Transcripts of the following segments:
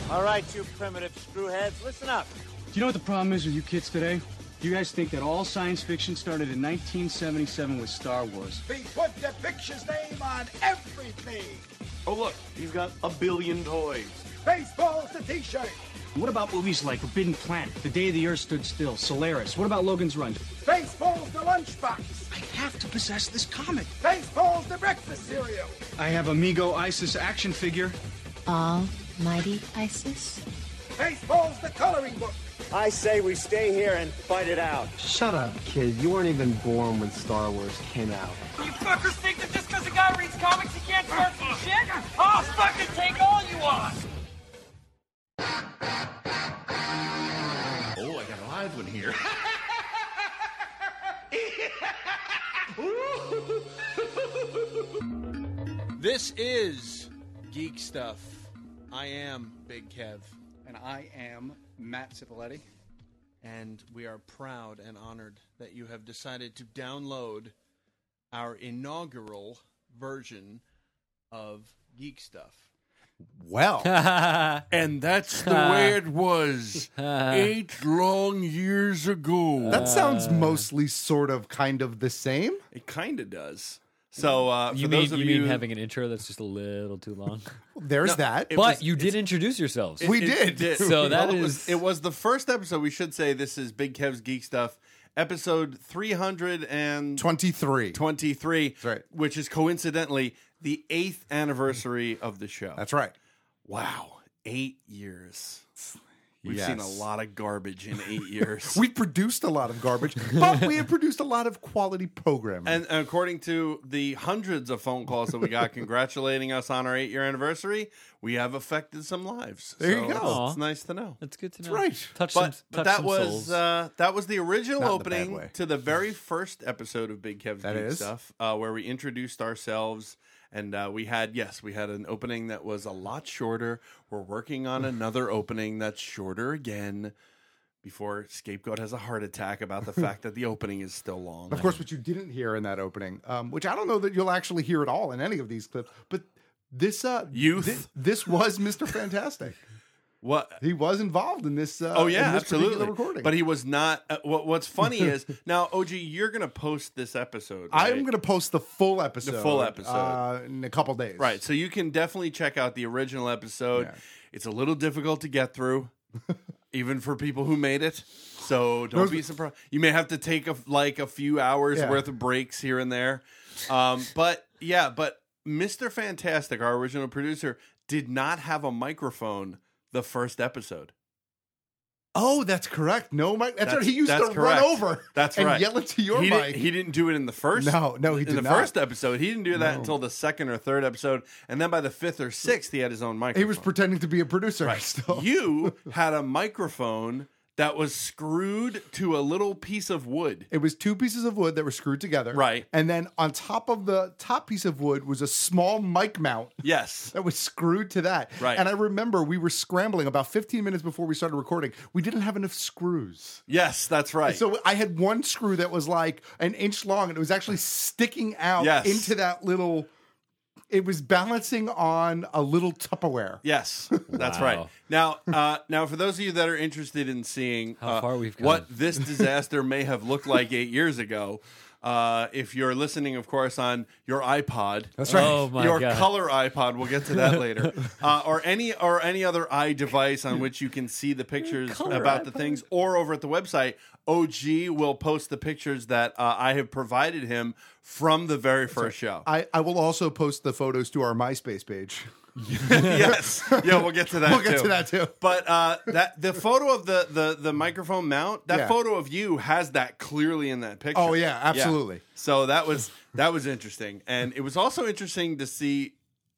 All right, you primitive screwheads, listen up. Do you know what the problem is with you kids today? You guys think that all science fiction started in 1977 with Star Wars. We put the picture's name on everything. Oh, look, he's got a billion toys. Baseball's the T-shirt. What about movies like Forbidden Planet, The Day the Earth Stood Still, Solaris? What about Logan's Run? Baseball's the lunchbox. I have to possess this comic. Baseball's the breakfast cereal. I have Amigo Isis action figure. Almighty Isis? Baseball's the coloring book. I say we stay here and fight it out. Shut up, kid. You weren't even born when Star Wars came out. You fuckers think that just because a guy reads comics he can't start some shit? I'll fucking take all you want! Oh, I got a live one here. This is Geek Stuff. I am Big Kev. And I am Matt Cipoletti. And we are proud and honored that you have decided to download our inaugural version of Geek Stuff. Well, and that's the way it was 8 long years ago. That sounds mostly sort of kind of the same. It kind of does. So, you mean having an intro that's just a little too long? There's that. But you did introduce yourselves. We did. So that is... It was the first episode. We should say this is Big Kev's Geek Stuff, episode 323. 23. That's right. Which is coincidentally the 8th anniversary of the show. That's right. Wow. 8 years. We've Yes. seen a lot of garbage in 8 years. We produced a lot of garbage, but we have produced a lot of quality programming. And according to the hundreds of phone calls that we got congratulating us on our 8-year anniversary, we have affected some lives. There you go. It's nice to know. That's good to know. That's right. Touch But some that souls. was the original Not in the bad opening way. to the very first episode of Big Kev's That Geek is. Stuff, where we introduced ourselves. And we had an opening that was a lot shorter. We're working on another opening that's shorter again before Scapegoat has a heart attack about the fact that the opening is still long. Of course, what you didn't hear in that opening, which I don't know that you'll actually hear at all in any of these clips, but this this was Mr. Fantastic. What He was involved in this. Oh yeah, in this particular absolutely. recording. But he was not. What's funny is now, OG, you're going to post this episode. Right? I'm going to post the full episode. The full episode. In a couple days. Right, so you can definitely check out the original episode. Yeah. It's a little difficult to get through, even for people who made it. So don't be surprised. You may have to take a few hours worth of breaks here and there. But Mr. Fantastic, our original producer, did not have a microphone the first episode. Oh, that's correct. No, Mike. That's right. He used to correct. run over. That's and right. yell into your mic. He didn't do it in the first. No, he did in the not. first episode. He didn't do that until the second or third episode, and then by the fifth or sixth, he had his own microphone. He was pretending to be a producer. Right. Still. You had a microphone that was screwed to a little piece of wood. It was 2 pieces of wood that were screwed together. Right. And then on top of the top piece of wood was a small mic mount. Yes. That was screwed to that. Right. And I remember we were scrambling about 15 minutes before we started recording. We didn't have enough screws. Yes, that's right. So I had one screw that was like an inch long and it was actually sticking out into that little... It was balancing on a little Tupperware. Yes, that's right. Now, for those of you that are interested in seeing How far we've what gone. this disaster may have looked like 8 years ago, if you're listening, of course, on your iPod, That's right. Oh my your God. color iPod, we'll get to that later, or any other iDevice on which you can see the pictures about the things, or over at the website, OG will post the pictures that I have provided him from the very first show. I will also post the photos to our MySpace page. Yes, yeah, we'll get to that. We'll get to that too. But that the photo of the microphone mount, that Yeah. photo of you has that clearly in that picture. Oh, yeah, absolutely. So that was interesting, and it was also interesting to see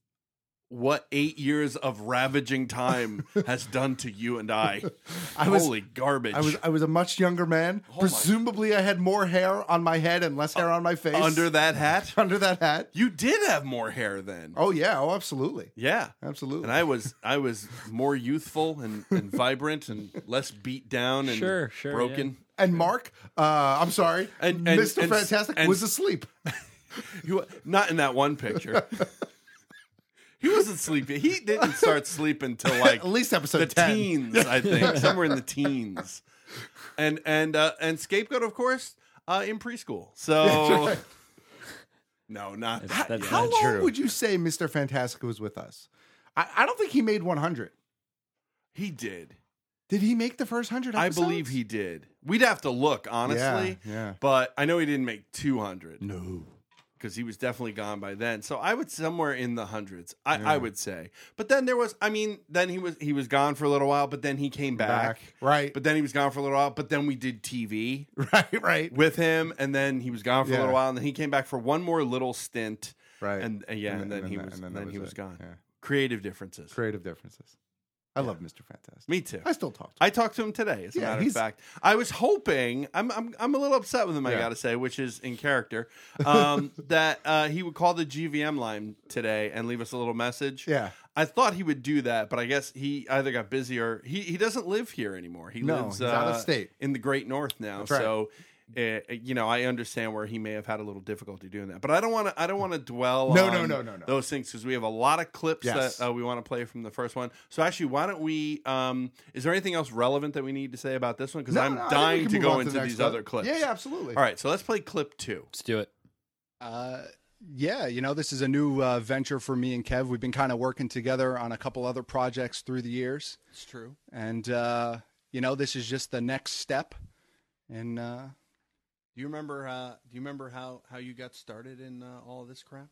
what 8 years of ravaging time has done to you and I. Holy garbage! I was a much younger man. Presumably, I had more hair on my head and less hair on my face. under that hat. Under that hat. You did have more hair then. Oh yeah. Oh, absolutely. Yeah, Absolutely. And I was more youthful and vibrant and less beat down and Sure, broken. And Mark, I'm sorry, And Mr. Fantastic and- was asleep. Not in that one picture. He wasn't sleepy. He didn't start sleeping till like At least episode the 10. teens, I think, somewhere in the teens. And Scapegoat, of course, in preschool. So no, not That's How not long true. would you say Mr. Fantastic was with us? I don't think he made 100. He did. Did he make the first 100 I episodes? believe he did. We'd have to look, honestly. Yeah. But I know he didn't make 200. No. Because he was definitely gone by then. So I would somewhere in the hundreds, I would say. But then there was, then he was gone for a little while, but then he came back. Right. But then he was gone for a little while, but then we did TV. Right. With him, and then he was gone for a little while, and then he came back for one more little stint. Right. And then he was gone. Yeah. Creative differences. I love Mr. Fantastic. Me too. I still talk to him. I talked to him today, as a matter of fact. I was hoping, I'm a little upset with him, I gotta say, which is in character, that he would call the GVM line today and leave us a little message. Yeah. I thought he would do that, but I guess he either got busy or he doesn't live here anymore. He lives he's out of state. In the Great North now. That's right. So I understand where he may have had a little difficulty doing that, but I don't want to dwell on those things because we have a lot of clips that we want to play from the first one. So actually, why don't we? Is there anything else relevant that we need to say about this one? Because I'm dying to go into these other clips. Yeah, absolutely. All right, so let's play clip 2. Let's do it. Yeah, this is a new venture for me and Kev. We've been kind of working together on a couple other projects through the years. It's true. And this is just the next step. And do you remember how you got started in all of this crap?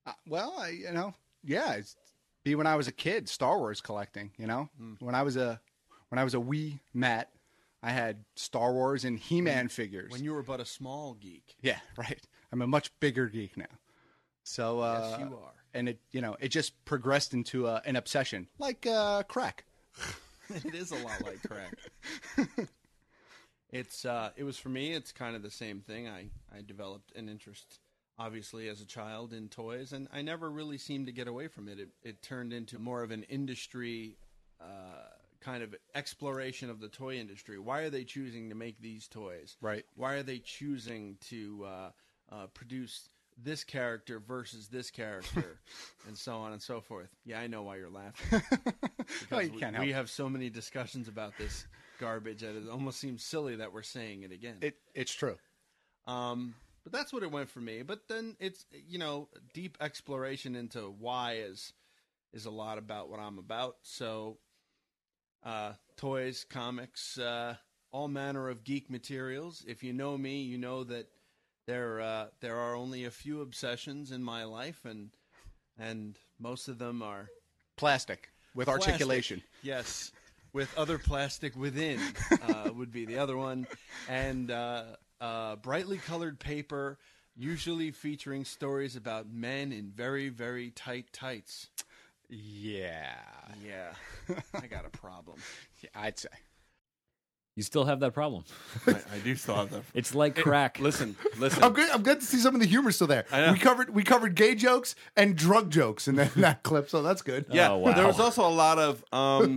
It's when I was a kid, Star Wars collecting. When I was a wee Matt, I had Star Wars and He-Man figures. When you were but a small geek. Yeah, right. I'm a much bigger geek now. So yes, you are. And it just progressed into an obsession, like crack. It is a lot like crack. It was for me. It's kind of the same thing. I developed an interest, obviously, as a child in toys, and I never really seemed to get away from it. It turned into more of an industry kind of exploration of the toy industry. Why are they choosing to make these toys? Right. Why are they choosing to produce this character versus this character, and so on and so forth? Yeah, I know why you're laughing. Because we have so many discussions about this garbage that it almost seems silly that we're saying it again. It's true. But that's what it went for me. But then it's, deep exploration into why is a lot about what I'm about. So toys, comics, all manner of geek materials. If you know me, you know that there are only a few obsessions in my life, and most of them are plastic with articulation. Yes. With other plastic within would be the other one. And brightly colored paper, usually featuring stories about men in very, very tight tights. Yeah. I got a problem. Yeah, I'd say. You still have that problem. I do still have that. It's like crack. Listen. I'm good to see some of the humor still there. I know. We covered gay jokes and drug jokes in that clip, so that's good. Yeah. Oh, wow. There was also a lot of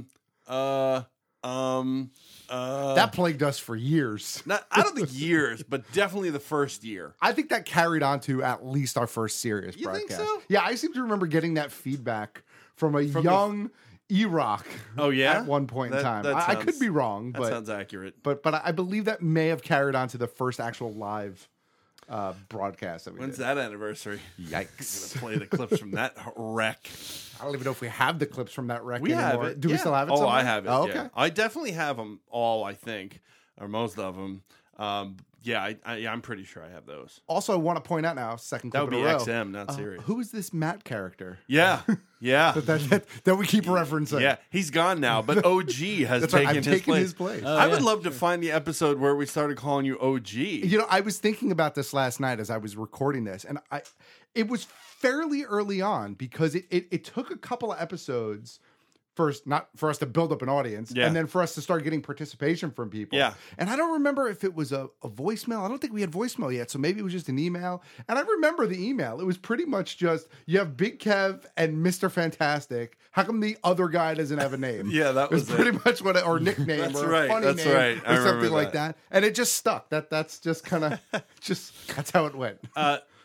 that plagued us for years. I don't think years, but definitely the first year. I think that carried on to at least our first serious broadcast. Think so? Yeah, I seem to remember getting that feedback from young E-Rock. Oh yeah, at one point in time. I could be wrong, that but sounds accurate. But I believe that may have carried on to the first actual live broadcast that we When's did. that anniversary? Yikes! I'm gonna play the clips from that wreck. I don't even know if we have the clips from that wreck We anymore. have it. Do we still have it? Oh, somewhere? I have it. Oh, yeah. okay. I definitely have them all. I think, or most of them. I'm pretty sure I have those. Also, I want to point out now, second That clip would be in a row. XM, not Sirius. Who is this Matt character? Yeah. that we keep referencing. Yeah, he's gone now, but OG has That's right, taken, I've taken his place. Oh, I would love to find the episode where we started calling you OG. I was thinking about this last night as I was recording this, and it was fairly early on because it took a couple of episodes first, not for us to build up an audience, and then for us to start getting participation from people. Yeah. And I don't remember if it was a voicemail. I don't think we had voicemail yet, so maybe it was just an email. And I remember the email. It was pretty much just, you have Big Kev and Mr. Fantastic. How come the other guy doesn't have a name? Yeah, that was pretty much what, or nickname, That's or right, a funny that's name, right. I or something remember like that. And it just stuck. That's just kind of, that's how it went.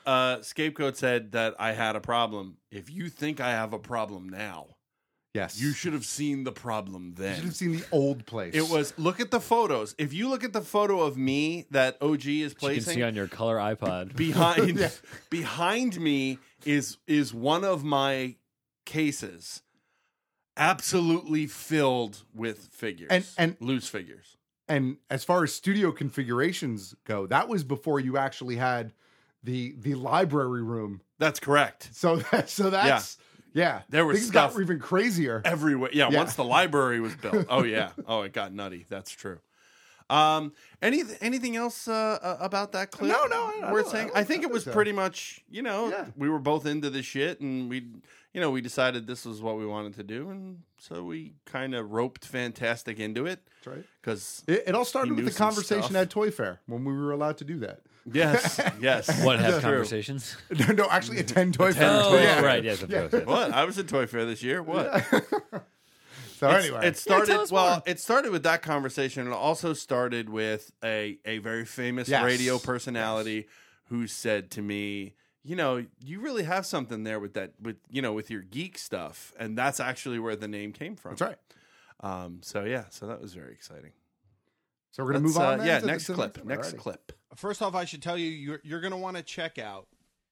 Scapegoat said that I had a problem. If you think I have a problem now, yes, you should have seen the problem then. You should have seen the old place. It was, look at the photos. If you look at the photo of me that OG is placing, you can see on your color iPod. Behind me is one of my cases, absolutely filled with figures and loose figures. And as far as studio configurations go, that was before you actually had the library room. That's correct. So that's there was things stuff got even crazier everywhere. Yeah, once the library was built. Oh yeah. Oh, it got nutty. That's true. Anything else about that clip? No. Worth saying. I think it was pretty much. We were both into the shit, and we decided this was what we wanted to do, and so we kind of roped Fantastic into it. That's right. Because it all started with the conversation at Toy Fair when we were allowed to do that. Yes. What, have conversations? No, actually attend Toy Fair. Oh, yeah. Right. Yes, of course. Yes. What? I was at Toy Fair this year. What? So anyway, it started. It started with that conversation, and it also started with a very famous radio personality who said to me, you really have something there with that, with your geek stuff, and that's actually where the name came from. That's right. So that was very exciting. So we're gonna move on. Next clip. Next clip. First off, I should tell you, you're going to want to check out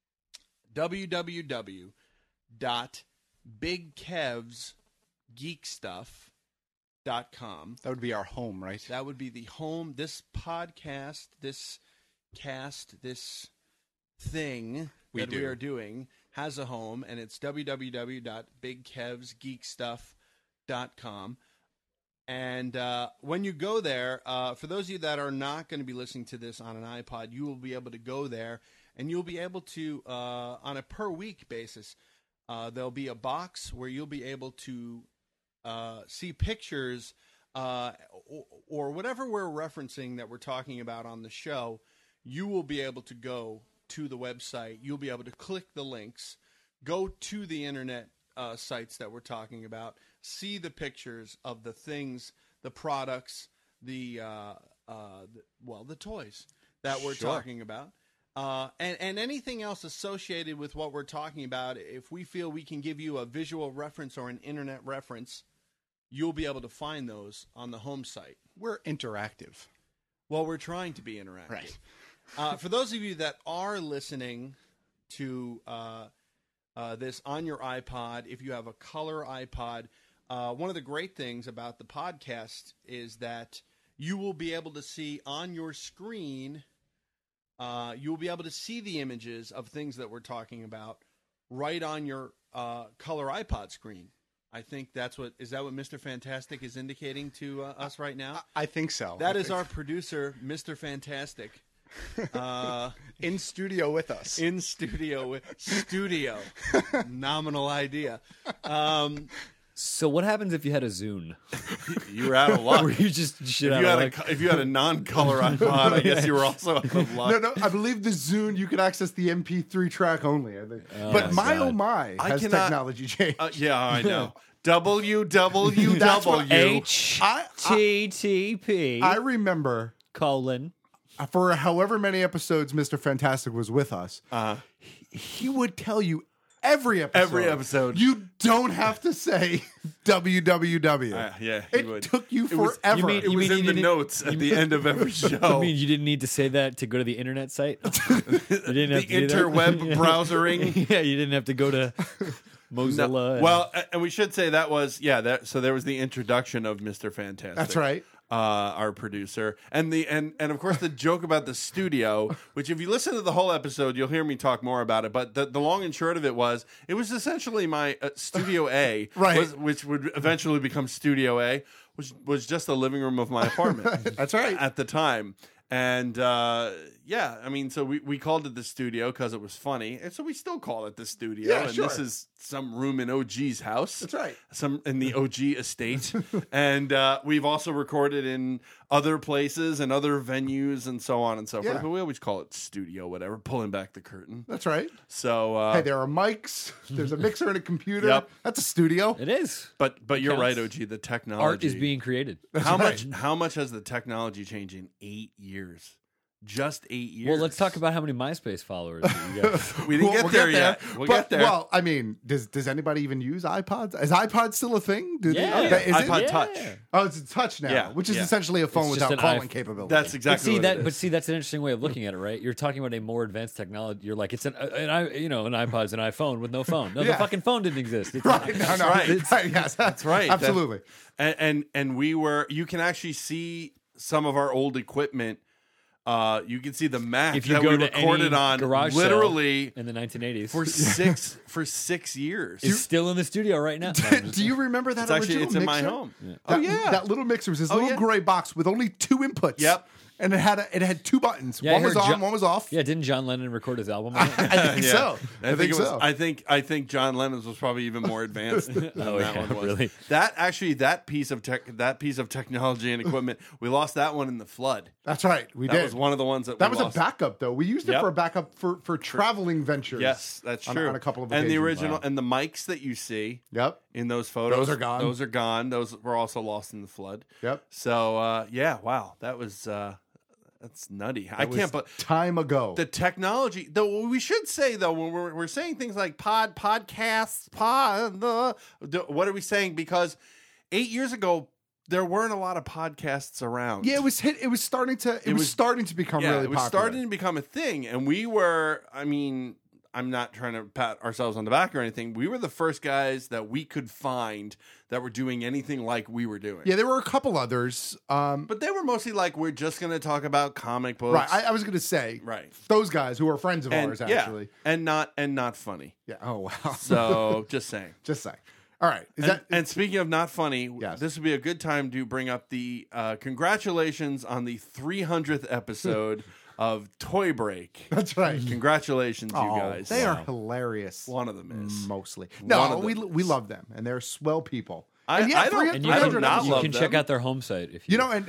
www.bigkevsgeekstuff.com. That would be our home, right? That would be the home. This podcast, this thing we are doing has a home, and it's www.bigkevsgeekstuff.com. And when you go there, for those of you that are not going to be listening to this on an iPod, you will be able to go there, and you'll be able to, on a per-week basis, there'll be a box where you'll be able to see pictures or whatever we're referencing that we're talking about on the show. You will be able to go to the website. You'll be able to click the links, go to the internet sites that we're talking about, see the pictures of the things, the products, the toys that we're talking about, and anything else associated with what we're talking about. If we feel we can give you a visual reference or an internet reference, you'll be able to find those on the home site. We're interactive. Well, we're trying to be interactive. Right. For those of you that are listening to this on your iPod, if you have a color iPod, one of the great things about the podcast is that you will be able to see on your screen, you will be able to see the images of things that we're talking about right on your color iPod screen. I think is that what Mr. Fantastic is indicating to us right now? I think so. That is our producer, Mr. Fantastic. In studio with us. In studio. Nominal idea. So what happens if you had a Zune? You were out of luck. Were you just shit out of luck? If you had a non-color iPod, I guess you were also out of luck. No, I believe the Zune you could access the MP3 track only. I think, but God. my has technology changed. Yeah, I know. www. HTTP. I remember for however many episodes Mr. Fantastic was with us, he would tell you every episode. You don't have to say www. Yeah, it took you forever. It was in the notes at the end of every show. You mean you didn't need to say that to go to the internet site? You didn't have to interweb browsering. Yeah, you didn't have to go to Mozilla. No. Well, and we should say that was so there was the introduction of Mr. Fantastic. That's right. Our producer, and of course the joke about the studio, which if you listen to the whole episode, you'll hear me talk more about it. But the long and short of it was essentially my Studio A, right? Which would eventually become Studio A, which was just the living room of my apartment. That's right. At the time. And I mean, so we called it the studio because it was funny, and so we still call it the studio. Yeah, and sure. This is some room in OG's house. That's right. Some in the OG estate, and we've also recorded in other places and other venues and so on and so forth. But we always call it studio, whatever. Pulling back the curtain. That's right. So hey, there are mics. There's a mixer and a computer. Yep. That's a studio. It is. But you're right, OG. The technology art is being created. How much has the technology changed in 8 years? just 8 years. Well, let's talk about how many MySpace followers you got. We didn't get there yet. We'll get there. Well, I mean, does anybody even use iPods? Is iPod still a thing? Yeah. Is iPod it? Touch. Oh, it's a touch now, Yeah, which is yeah. essentially a phone It's just without an calling capability. That's exactly what it is. But see, that's an interesting way of looking at it, right? You're talking about a more advanced technology. You're like, it's an iPod's an iPhone with no phone. No, the fucking phone didn't exist. It's right. No, right. Yes, That's right. Absolutely. And we were. You can actually see some of our old equipment. You can see the Mac if you that go we to recorded any on garage literally sale in the 1980s for 6 years. It's still in the studio right now. Do you remember that original It's mixer? in my home. Yeah. That little mixer was this little gray box with only 2 inputs. Yep. And it had 2 buttons. Yeah, one was on, one was off. Yeah, didn't John Lennon record his album on it? I think so. I think so. I think John Lennon's was probably even more advanced than that one was. Really? That piece of technology and equipment, we lost that one in the flood. That's right. That was one of the ones that That we was lost. a backup though. We used it for a backup for traveling ventures. Yes, that's true. On a couple of and the occasions. original and the mics that you see. Yep. In those photos, Those are gone. Those are gone. Those were also lost in the flood. Yep. So wow, that was that's nutty. I can't. But time ago, the technology. Though we should say though, when we're saying things like podcasts, what are we saying? Because 8 years ago, there weren't a lot of podcasts around. Yeah, it was starting to become really popular. It was starting to become a thing, and we were. I mean, I'm not trying to pat ourselves on the back or anything. We were the first guys that we could find that were doing anything like we were doing. Yeah, there were a couple others, but they were mostly like, we're just going to talk about comic books. Right, I was going to say, right, those guys who are friends of ours, actually, and not funny. Yeah. Oh wow. So just saying. Just saying. All right. And speaking of not funny, this would be a good time to bring up the congratulations on the 300th episode of Toy Break. That's right. Congratulations, you guys. They are hilarious. One of them is. Mostly. No, we love them, and they're swell people. I don't not you love can them. check out their home site if you and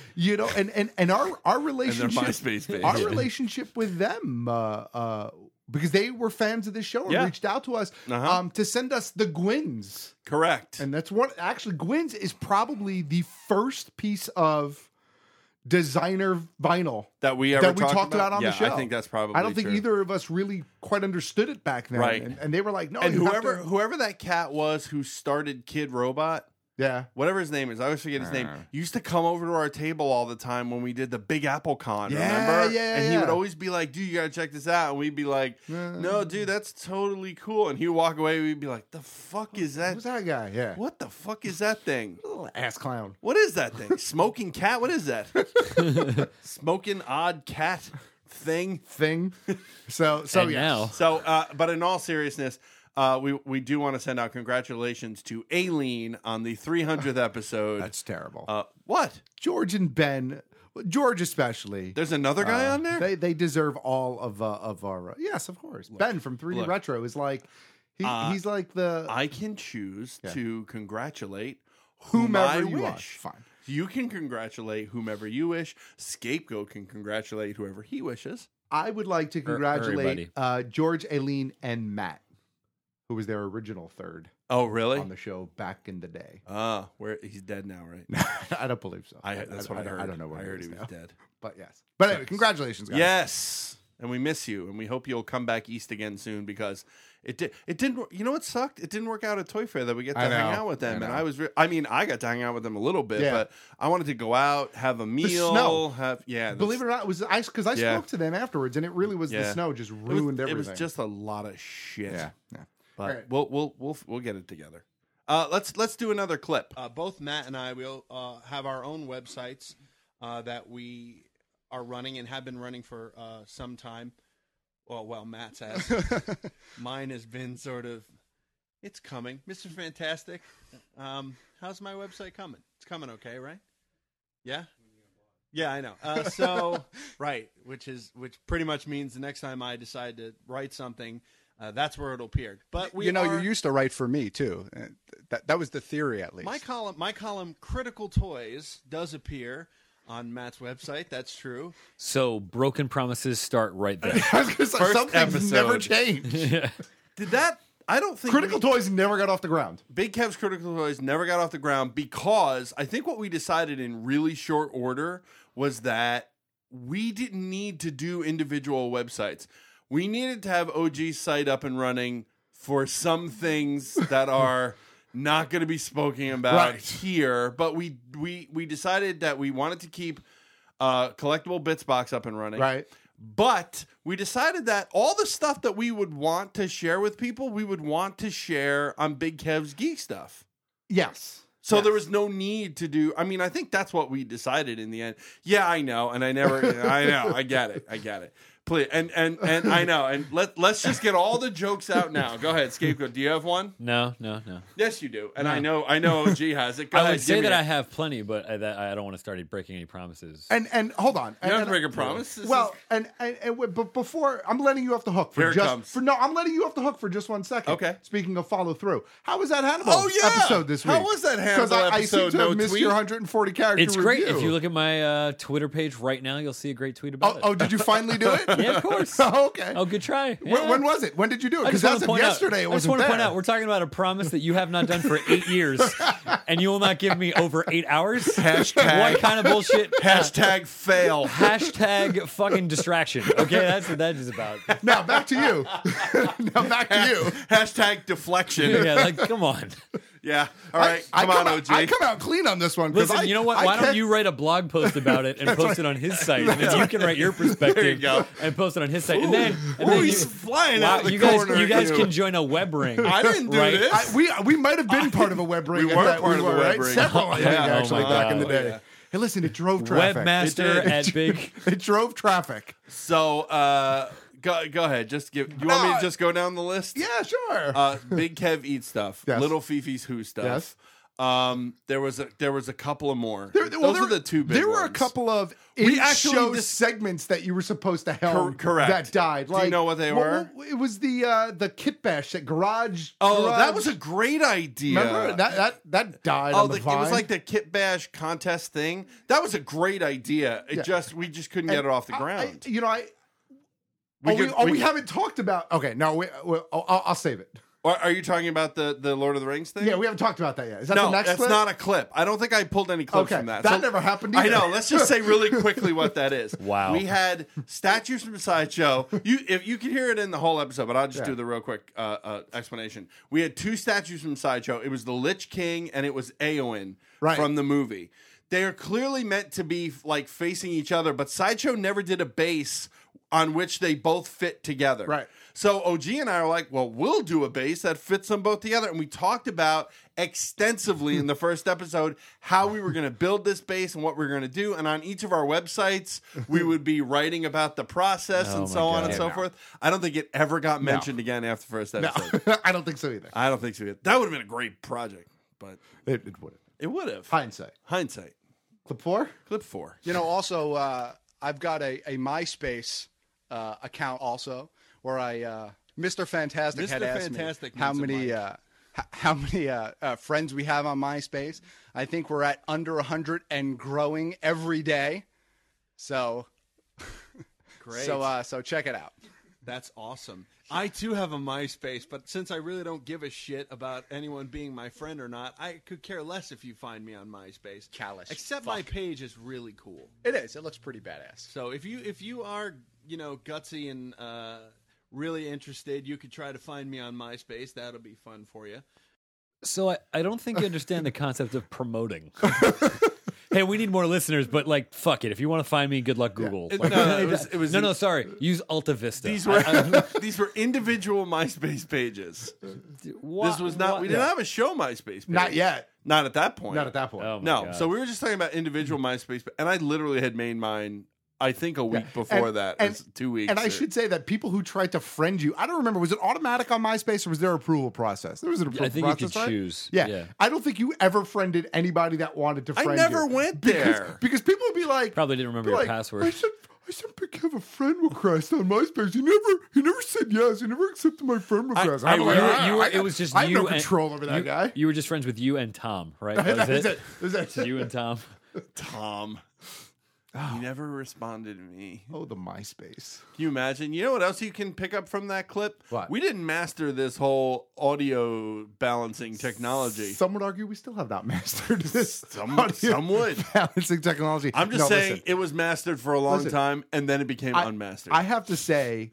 our relationship, and their MySpace page. Our relationship with them, because they were fans of this show and reached out to us to send us the Gwins. Correct. And that's actually Gwins is probably the first piece of designer vinyl that we talked about on the show. I think that's probably I don't think true. either of us really quite understood it back then. Right. And they were like, no, and you have whoever that cat was who started Kid Robot, whatever his name is, I always forget his name, used to come over to our table all the time when we did the Big Apple Con, remember? And he would always be like, dude, you gotta check this out. And we'd be like, no, dude, that's totally cool. And he'd walk away, we'd be like, the fuck is that? Who's that guy? Yeah. What the fuck is that thing? Little ass clown. What is that thing? Smoking cat? What is that? Smoking odd cat thing? So and yeah. now. So, but in all seriousness, we do want to send out congratulations to Aileen on the 300th episode. That's terrible. What? George and Ben, George especially. There's another guy on there? They deserve all of our. Yes, of course. Ben from 3D Retro is like he's like the. I can choose to congratulate whomever you wish. want. Fine. You can congratulate whomever you wish. Scapegoat can congratulate whoever he wishes. I would like to congratulate George, Aileen, and Matt, who was their original third. Oh, really? On the show back in the day. Where he's dead now, right? I don't believe so. That's what I heard. I don't know where I heard he was now. dead. But yes. But anyway, congratulations, guys. Yes. And we miss you, and we hope you'll come back east again soon because it didn't. You know what sucked? It didn't work out at Toy Fair that we get to hang out with them, and I got to hang out with them a little bit, but I wanted to go out, have a meal, Believe it or not, it was ice because I spoke to them afterwards, and it really was the snow just ruined everything. It was just a lot of shit. Yeah. But we'll get it together. Let's do another clip. Both Matt and I will have our own websites that we are running and have been running for some time. Well, Matt's has. Mine has been sort of, it's coming. Mr. Fantastic, how's my website coming? It's coming okay, right? Yeah? Yeah, I know. So, right, which pretty much means the next time I decide to write something, that's where it'll appear. But you used to write for me too. That was the theory, at least. My column, Critical Toys, does appear on Matt's website. That's true. So broken promises start right there. First episode never changed. Did that? I don't think Critical Toys never got off the ground. Big Kev's Critical Toys never got off the ground because I think what we decided in really short order was that we didn't need to do individual websites. We needed to have OG's site up and running for some things that are not going to be spoken about here. But we decided that we wanted to keep Collectible Bits box up and running. Right. But we decided that all the stuff that we would want to share with people, we would want to share on Big Kev's Geek Stuff. Yes. So there was no need to do. I mean, I think that's what we decided in the end. Yeah, I know, and I never. I know, I get it. Please, and I know, and let's just get all the jokes out now. Go ahead, Scapegoat. Do you have one? No. Yes, you do, and I know OG has it. Go I ahead, would say that I have plenty, but I don't want to start breaking any promises. And hold on, you have to break a promise. But before I'm letting you off the hook I'm letting you off the hook for just 1 second. Okay. Speaking of follow through, how was that Hannibal episode this week? How was that Hannibal episode? I seem to have missed your 140 character It's great. review. If you look at my Twitter page right now, you'll see a great tweet about it. Oh, did you finally do it? Yeah, of course. Okay. Oh, good try. Yeah. When was it? When did you do it? Because as of yesterday, it wasn't I just want to point there. out, we're talking about a promise that you have not done for 8 years, and you will not give me over 8 hours? Hashtag. What kind of bullshit? Hashtag fail. Hashtag fucking distraction. Okay, that's what that is about. Now, back to you. Hashtag deflection. Yeah, like, come on. Yeah. All right. Come on, OG. I come out clean on this one. Listen, you know what? Why don't you write a blog post about it and post it on his site, and then you can write your perspective and post it on his site, and then he's flying out the you corner. You guys can join a web ring. I didn't do this. We might have been part of a web ring. We were part of a web ring. Several, I think, actually, back in the day. Yeah. Hey, listen, it drove traffic. Webmaster at Big. It drove traffic. So, go ahead. Just give. You want me to just go down the list? Yeah, sure. Big Kev Eat Stuff. Yes. Little Fifi's Who Stuff. Yes. There was a couple of more. Those are the two big ones. There were a couple of show segments that you were supposed to help correct. that died. Do you know what they were? It was the Kit Bash at Garage. That was a great idea. Remember that died. Oh, on the it was Vine. like the Kit Bash contest thing. That was a great idea. We just couldn't get it off the ground. We haven't talked about. Okay, no, I'll save it. Are you talking about the Lord of the Rings thing? Yeah, we haven't talked about that yet. Is that no, the next that's clip? not a clip. I don't think I pulled any clips from that. That never happened either. I know. Let's just say really quickly what that is. Wow. We had statues from Sideshow. If you can hear it in the whole episode, but I'll just do the real quick explanation. We had two statues from Sideshow. It was the Lich King and it was Eowyn from the movie. They are clearly meant to be like facing each other, but Sideshow never did a base on which they both fit together. Right. So OG and I are like, well, we'll do a base that fits them both together. And we talked about extensively in the first episode how we were going to build this base and what we were going to do. And on each of our websites, we would be writing about the process and so on and so forth. I don't think it ever got mentioned again after the first episode. No. I don't think so either. I don't think so either. That would have been a great project, but it would have. It would have. Hindsight. Clip 4? Clip 4. You know, also, I've got a MySpace account also where Mr. Fantastic had asked me how many friends we have on MySpace. I think we're at under 100 and growing every day. So, great. So check it out. That's awesome. I too have a MySpace, but since I really don't give a shit about anyone being my friend or not, I could care less if you find me on MySpace. Callous. Except my page is really cool. It is. It looks pretty badass. So if you are gutsy and really interested, you could try to find me on MySpace. That'll be fun for you. So I don't think you understand the concept of promoting. Hey, we need more listeners, but like, fuck it. If you want to find me, good luck, Google. Yeah. Like, no, sorry. Use Alta Vista. These were individual MySpace pages. This was not. We didn't have a show MySpace page. Not yet. Not at that point. Not at that point. Oh no. God. So we were just talking about individual MySpace, and I literally had made mine. I think a week before that. It was 2 weeks. And I should say that people who tried to friend you, I don't remember, was it automatic on MySpace or was there an approval process? There was an approval process. I think you could right? choose. Yeah. I don't think you ever friended anybody that wanted to friend you. I never went there. Because people would be like... Probably didn't remember your password. I sent Big Kev a friend request on MySpace. He never said yes. He never accepted my friend request. It was just I have you no control over that guy. You were just friends with you and Tom, right? That was it. That's it. You and Tom. Tom. He never responded to me. Oh, the MySpace. Can you imagine? You know what else you can pick up from that clip? What? We didn't master this whole audio balancing technology. Some would argue we still have not mastered this. Some would. Balancing technology. I'm just saying it was mastered for a long time, and then it became unmastered. I have to say,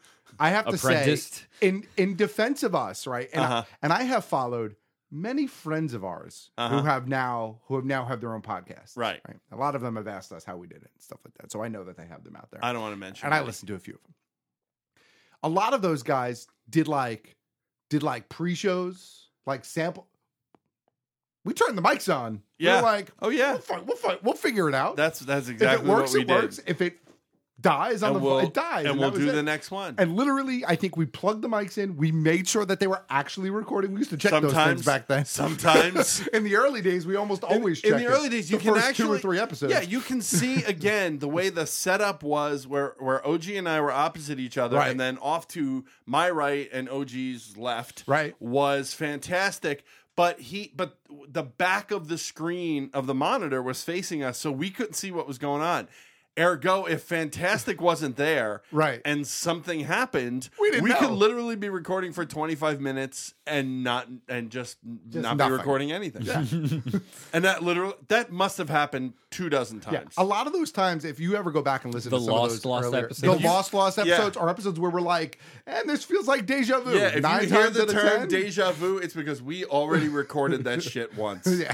in defense of us, right? And, and I have followed many friends of ours who have now have their own podcasts. Right. A lot of them have asked us how we did it and stuff like that. So I know that they have them out there. I don't want to mention. And I listened to a few of them. A lot of those guys did like pre-shows, like sample. We turned the mics on. Yeah. We're like, oh yeah, we'll figure it out. That's exactly if it works, what we it works. did. If it dies on it dies, and we'll do the next one. And literally, I think we plugged the mics in. We made sure that they were actually recording. We used to check those things back then. Sometimes in the early days, we almost always checked. In the early days, you the can first actually 2 or 3 episodes. Yeah, you can see again the way the setup was, where OG and I were opposite each other, Right. and then off to my right and OG's left, right, was fantastic. But the back of the screen of the monitor was facing us, so we couldn't see what was going on. Ergo, if Fantastic wasn't there, right, and something happened, we could literally be recording for 25 minutes and not be recording anything. Yeah. And that must have happened 24 times. Yeah. A lot of those times, if you ever go back and listen to some of those earlier, episodes. the lost episodes are episodes where we're like, and this feels like deja vu. Yeah, if 9 you hear times the out of term 10. deja vu, it's because we already recorded that shit once. Yeah.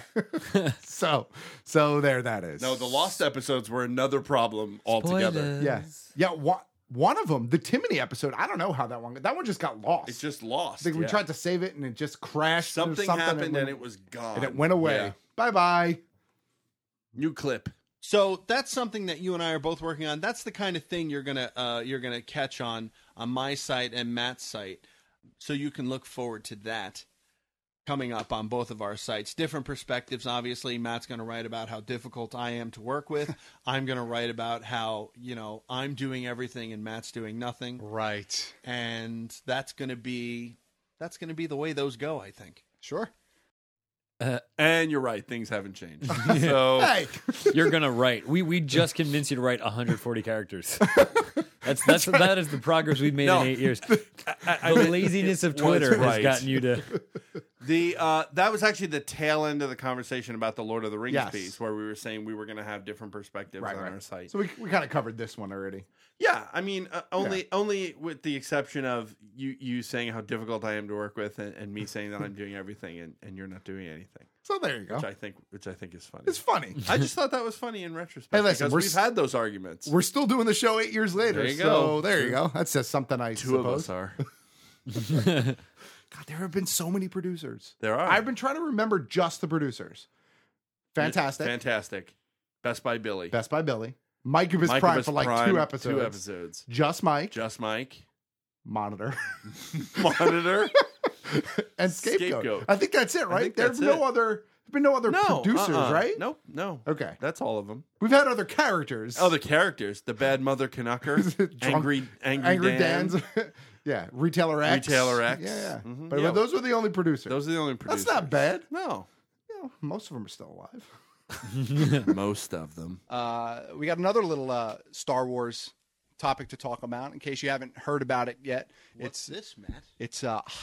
so there that is. No, the lost episodes were another problem altogether. Yeah. Yeah. One of them, the Timony episode, I don't know how that one just got lost. It just lost. I think we tried to save it and it just crashed. Something happened and it was gone. And it went away. Yeah. Bye-bye. New clip. So that's something that you and I are both working on. That's the kind of thing you're gonna catch on my site and Matt's site. So you can look forward to that coming up on both of our sites. Different perspectives, obviously. Matt's going to write about how difficult I am to work with. I'm going to write about how, I'm doing everything and Matt's doing nothing. Right. And that's going to be the way those go, I think. Sure. And you're right, things haven't changed. So hey. You're gonna write. We just convinced you to write 140 characters. That is the progress we've made in 8 years. The laziness of Twitter has gotten you to. That was actually the tail end of the conversation about the Lord of the Rings piece, where we were saying we were going to have different perspectives on our site. So we kind of covered this one already. Yeah, I mean, only with the exception of you saying how difficult I am to work with, and me saying that I'm doing everything, and you're not doing anything. So there you go. Which I think is funny. It's funny. I just thought that was funny in retrospect. Hey, listen, because we've had those arguments. We're still doing the show 8 years later. There you so go. There you go. That says something. I Two suppose. of us are. God, there have been so many producers. There are. I've been trying to remember just the producers. Fantastic. Best by Billy. Mike of his prime for like Prime, 2 episodes. 2 episodes. Just Mike. Monitor. And Scapegoat. I think that's it, right? There's been no other producers, right? Nope. No. Okay. That's all of them. We've had other characters. Other characters. The Bad Mother Canucker. Angry Dan's. Yeah. Retailer X. Yeah. Mm-hmm. But those were the only producers. That's not bad. No. Most of them are still alive. Most of them. We got another little Star Wars topic to talk about in case you haven't heard about it yet. What's this, Matt? It's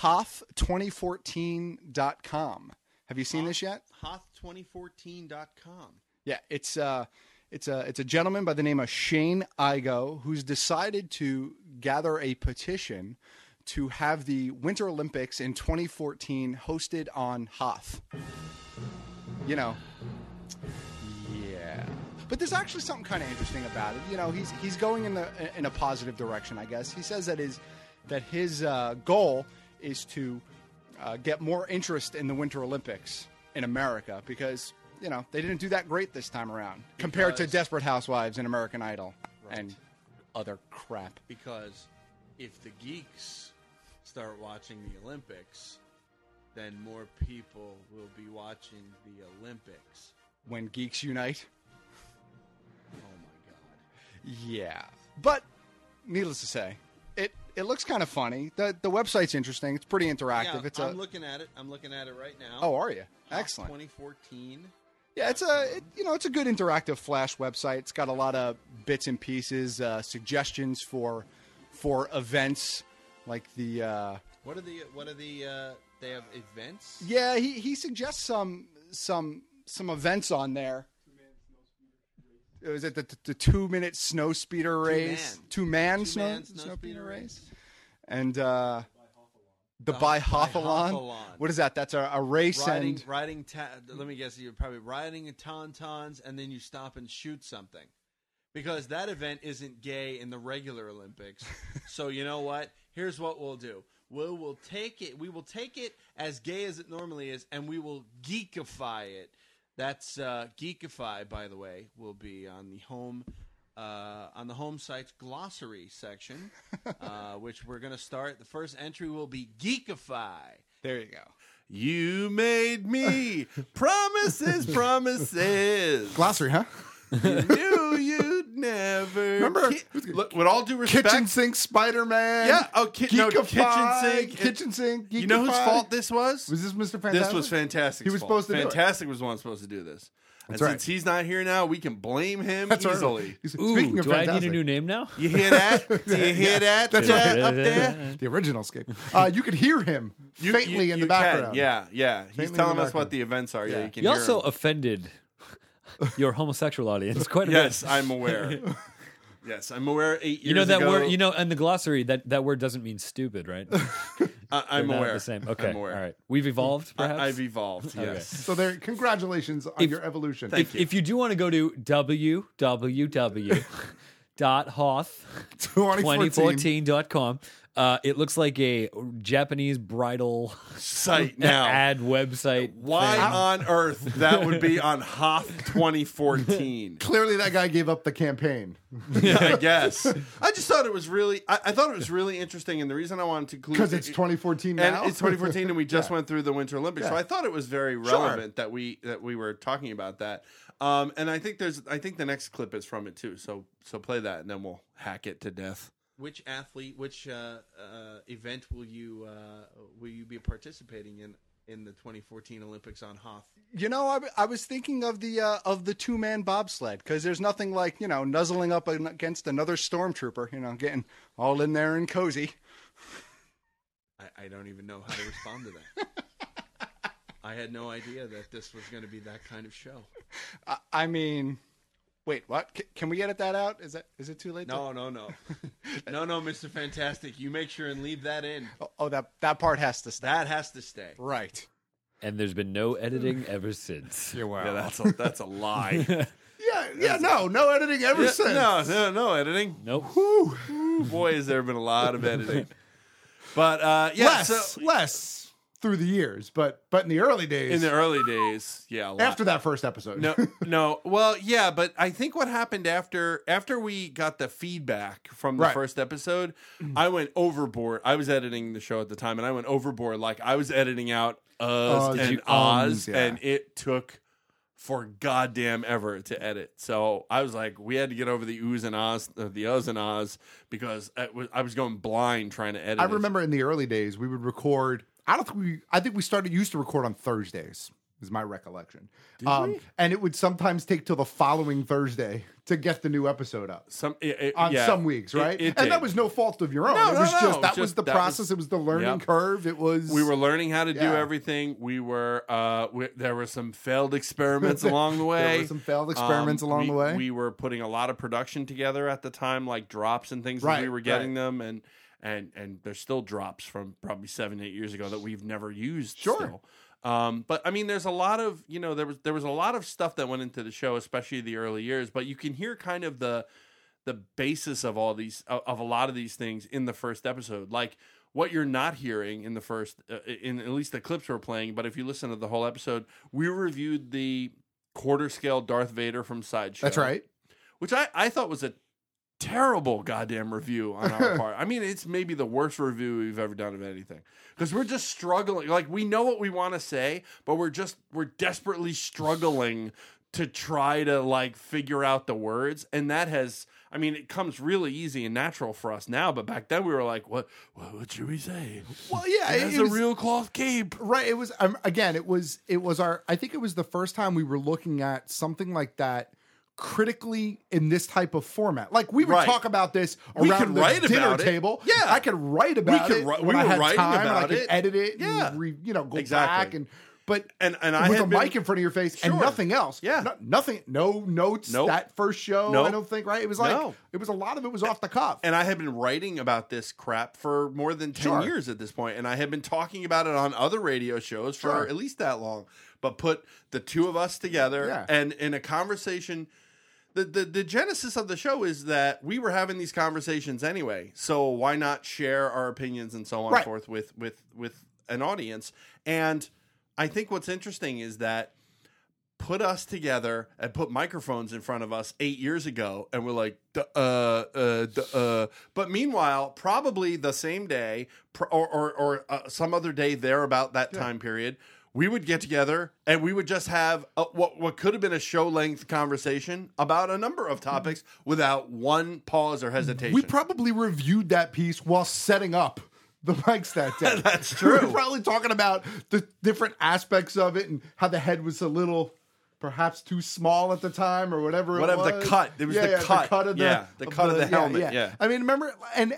Hoth2014.com. Have you seen this yet? Hoth2014.com. Yeah, it's a gentleman by the name of Shane Igo who's decided to gather a petition to have the Winter Olympics in 2014 hosted on Hoth. Yeah. But there's actually something kind of interesting about it. He's going in a positive direction, I guess. He says that his goal is to get more interest in the Winter Olympics in America because they didn't do that great this time around compared to Desperate Housewives and American Idol and other crap. Because if the geeks start watching the Olympics, then more people will be watching the Olympics. When geeks unite. Oh my God. Yeah. But needless to say, it looks kind of funny. The website's interesting. It's pretty interactive. Yeah, I'm looking at it. I'm looking at it right now. Oh, are you? Excellent. 2014. Yeah, it's a good interactive Flash website. It's got a lot of bits and pieces, suggestions for events like the. What are the? They have events. Yeah, he suggests some events on there. Was it the 2-minute snow speeder race? Two-man snow speeder race, and the biathlon. What is that? That's a race riding. Let me guess. You're probably riding a tauntauns, and then you stop and shoot something, because that event isn't gay in the regular Olympics. So you know what? Here's what we'll do. We will take it as gay as it normally is, and we will geekify it. That's Geekify, by the way, will be on the home site's glossary section, which we're going to start. The first entry will be Geekify. There you go. You made me promises. Glossary, huh? You knew you'd never. Remember, with all due respect, Kitchen Sink Spider-Man. Yeah. Oh, Kitchen Sink. Geekify. You know whose fault this was? Was this Mr. Fantastic? This was Fantastic's He was fault. supposed to do it. Fantastic was the one supposed to do this. That's and right. since he's not here now, we can blame him easily. Right. Ooh, do I need a new name now? You hear that? Do you hear that? That's right. Up there? The original skate. You could hear him faintly in the background. Yeah. He's telling us what the events are. Yeah, you can You hear also him. offended your homosexual audience quite a bit. Yes, I'm aware. Yes, I'm aware. 8 years You know that ago, word. You know, and the glossary that word doesn't mean stupid, right? I'm They're not aware. The same. Okay. I'm aware. All right. We've evolved. Perhaps I've evolved. Yes. Okay. So there. Congratulations on your evolution. Thank you. If you do want to go to www.hoth2014.com, it looks like a Japanese bridal site now. ad website. Why on earth that would be on Hoth 2014? Clearly, that guy gave up the campaign. Yeah, I guess. I just thought it was really. I thought it was really interesting, and the reason I wanted to include Because it's 2014 now. and it's 2014, and we just went through the Winter Olympics, so I thought it was very relevant that we were talking about that. And I think the next clip is from it too. So play that, and then we'll hack it to death. Which event will you be participating in the 2014 Olympics on Hoth? You know, I was thinking of the 2-man bobsled, because there's nothing like, nuzzling up against another stormtrooper, getting all in there and cozy. I don't even know how to respond to that. I had no idea that this was going to be that kind of show. I mean, wait, what? Can we edit that out? Is it too late? No, no, Mr. Fantastic. You make sure and leave that in. Oh, that part has to stay. That has to stay. Right. And there's been no editing ever since. Yeah, that's a lie. No editing ever since. No editing. Nope. Whew. Boy, has there been a lot of editing. But less through the years, but in the early days. Yeah, a lot. After that first episode. No. Well, yeah, but I think what happened after we got the feedback from the first episode, I went overboard. I was editing the show at the time, and I went overboard. Like, I was editing out and Oz, and it took for goddamn ever to edit. So I was like, we had to get over the oohs and ahs, the uhs and ahs, because I was going blind trying to edit. I remember in the early days we would record. I think we used to record on Thursdays. Is my recollection. Did we? And it would sometimes take till the following Thursday to get the new episode up. Some weeks, right? And that was no fault of your own. It was just was the process. It was the learning curve. It was. We were learning how to do everything. We were. There were some failed experiments along the way. There were some failed experiments along the way. We were putting a lot of production together at the time, like drops and things as we were getting them, and there's still drops from probably 7-8 years ago that we've never used. Still. But I mean, there's a lot of, there was a lot of stuff that went into the show, especially the early years, but you can hear kind of the basis of all these, of a lot of these things in the first episode. Like what you're not hearing in the first, in at least the clips we're playing, but if you listen to the whole episode, we reviewed the quarter scale Darth Vader from Sideshow. That's right. Which I thought was a terrible goddamn review on our part. I mean, it's maybe the worst review we've ever done of anything, because we're just struggling. Like, we know what we want to say, but we're desperately struggling to try to like figure out the words, and that has, I mean, it comes really easy and natural for us now, but back then we were like, what should we say? Well, yeah, it was a real cloth cape, right? It was again, it was our. I think it was the first time we were looking at something like that critically in this type of format. Like we would talk about this around the dinner table. Yeah, I could write about it. We were writing about I could edit it. Yeah, and go back and. But and I with a mic in front of your face and nothing else. Yeah. Nothing. No notes. That first show, I don't think, right? It was like it was a lot of it was off the cuff. And I had been writing about this crap for more than 10 years at this point, and I had been talking about it on other radio shows for at least that long. But put the two of us together and in a conversation. The genesis of the show is that we were having these conversations anyway. So why not share our opinions and so on and forth with an audience? And I think what's interesting is that put us together and put microphones in front of us 8 years ago, and we're like, But meanwhile, probably the same day or some other day there about that time period, we would get together and we would just have what could have been a show-length conversation about a number of topics without one pause or hesitation. We probably reviewed that piece while setting up the mics that day. That's true. We were probably talking about the different aspects of it and how the head was a little perhaps too small at the time or whatever it was. The cut. It was the cut. The cut of the helmet. Yeah. I mean, remember, and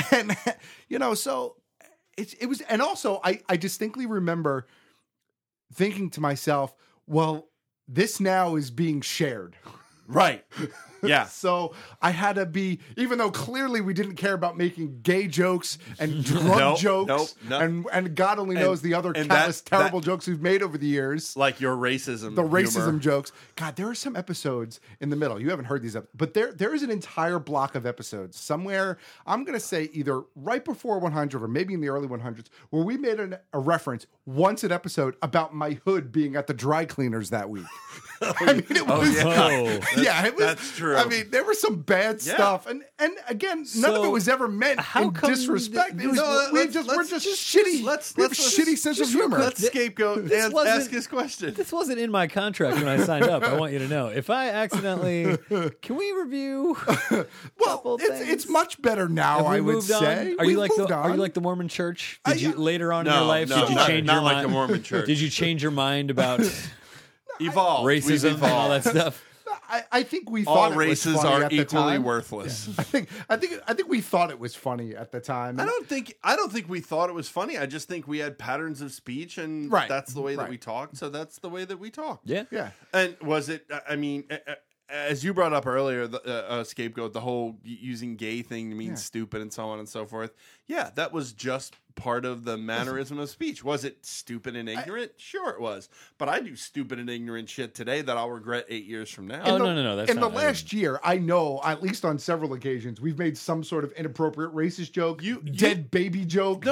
so it was, and also I distinctly remember thinking to myself, well, this now is being shared. Right. Yeah. So I had to be, even though clearly we didn't care about making gay jokes and drug jokes, and God only knows the other countless terrible jokes we've made over the years. Like your racism. The racism jokes. God, there are some episodes in the middle. You haven't heard these, but there is an entire block of episodes somewhere, I'm going to say either right before 100 or maybe in the early 100s, where we made a reference once an episode about my hood being at the dry cleaners that week. I mean, it was, that's true. I mean, there was some bad stuff, and again, none of it was ever meant in disrespect. It was we're just shitty. Let's shitty sense of humor. Let's scapegoat and ask his question. This wasn't in my contract when I signed up. I want you to know. If I accidentally, can we review? Well, it's much better now. I would say. Are you like the Mormon Church? Did you later on in your life? Did you change your mind? Like the Mormon Church. Did you change your mind about racism and all that stuff? I think we thought all races are equally worthless. Yeah. I think we thought it was funny at the time. I don't think we thought it was funny. I just think we had patterns of speech, and that's the way that we talked. So that's the way that we talked. Yeah. And was it? I mean, as you brought up earlier, the scapegoat, the whole using gay thing to mean stupid and so on and so forth. Yeah, that was just part of the mannerism of speech. Was it stupid and ignorant? Sure it was. But I do stupid and ignorant shit today that I'll regret 8 years from now. No. That's in the last year, I know, at least on several occasions, we've made some sort of inappropriate racist joke, dead baby joke.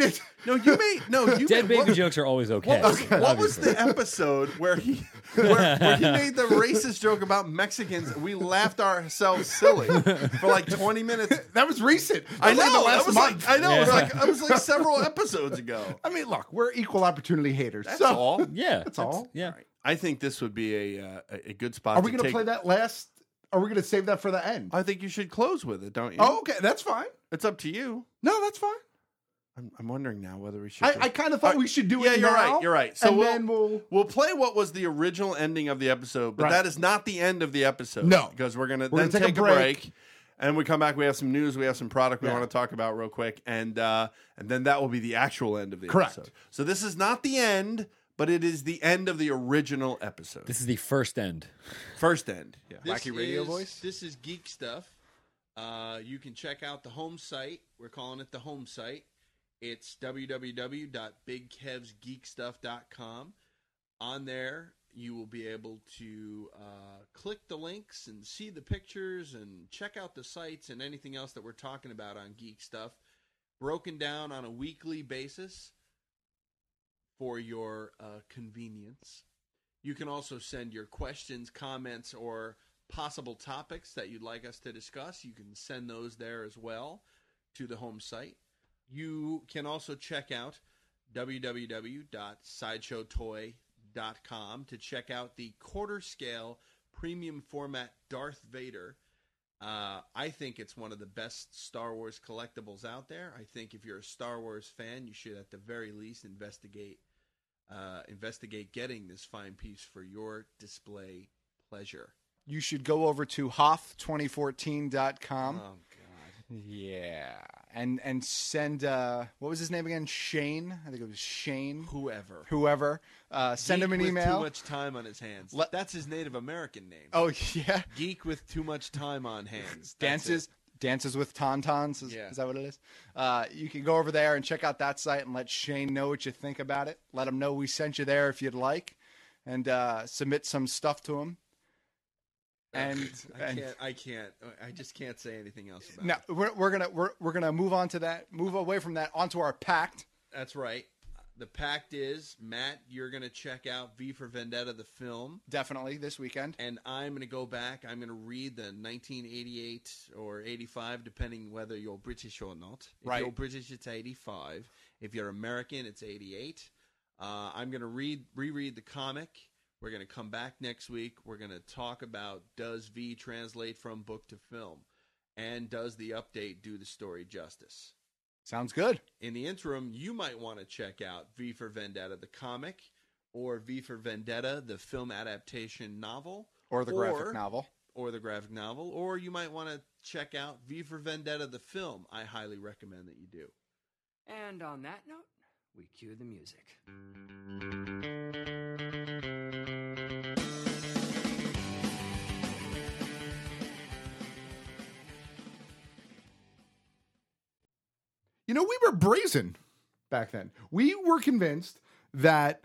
Dead baby jokes are always okay. What was the episode where he made the racist joke about Mexicans? We laughed ourselves silly for like 20 minutes. That was recent. I know. It was like several episodes ago. I mean, look, we're equal opportunity haters. That's all. Yeah, that's all. Yeah. I think this would be a good spot. Are we going to play that last? Are we going to save that for the end? I think you should close with it, don't you? Oh, okay, that's fine. It's up to you. No, that's fine. I'm wondering now whether we should. I kind of thought we should do it. Yeah, you're right. So and we'll play what was the original ending of the episode, but that is not the end of the episode. No, because we're gonna take a break. And we come back, we have some news, we have some product we want to talk about real quick, and then that will be the actual end of the episode. So this is not the end, but it is the end of the original episode. This is the first end. First end. Yeah. Wacky radio voice? This is Geek Stuff. You can check out the home site. We're calling it the home site. It's www.bigkevsgeekstuff.com. On there, you will be able to click the links and see the pictures and check out the sites and anything else that we're talking about on Geek Stuff, broken down on a weekly basis for your convenience. You can also send your questions, comments, or possible topics that you'd like us to discuss. You can send those there as well to the home site. You can also check out www.sideshowtoy.com. toys.com to check out the quarter scale premium format Darth Vader. I think it's one of the best Star Wars collectibles out there. I think if you're a Star Wars fan, you should at the very least investigate getting this fine piece for your display pleasure. You should go over to hoth2014.com. Oh, God. Yeah. And send, what was his name again? Shane? I think it was Shane. Whoever. Send him an email. With too much time on his hands. That's his Native American name. Oh, yeah? Geek with too much time on hands. Dances with Tauntauns. Is that what it is? You can go over there and check out that site and let Shane know what you think about it. Let him know we sent you there if you'd like. And submit some stuff to him. And I just can't say anything else about it. Now we're gonna move on to that. Move away from that onto our pact. That's right. The pact is, Matt, you're gonna check out V for Vendetta, the film, definitely this weekend, and I'm gonna go back. I'm gonna read the 1988 or 85, depending whether you're British or not. If you're British, it's 85. If you're American, it's 88. I'm gonna reread the comic. We're going to come back next week. We're going to talk about, does V translate from book to film? And does the update do the story justice? Sounds good. In the interim, you might want to check out V for Vendetta, the comic, or V for Vendetta, the film adaptation novel. Or the graphic novel. Or the graphic novel. Or you might want to check out V for Vendetta, the film. I highly recommend that you do. And on that note, we cue the music. You know, we were brazen back then. We were convinced that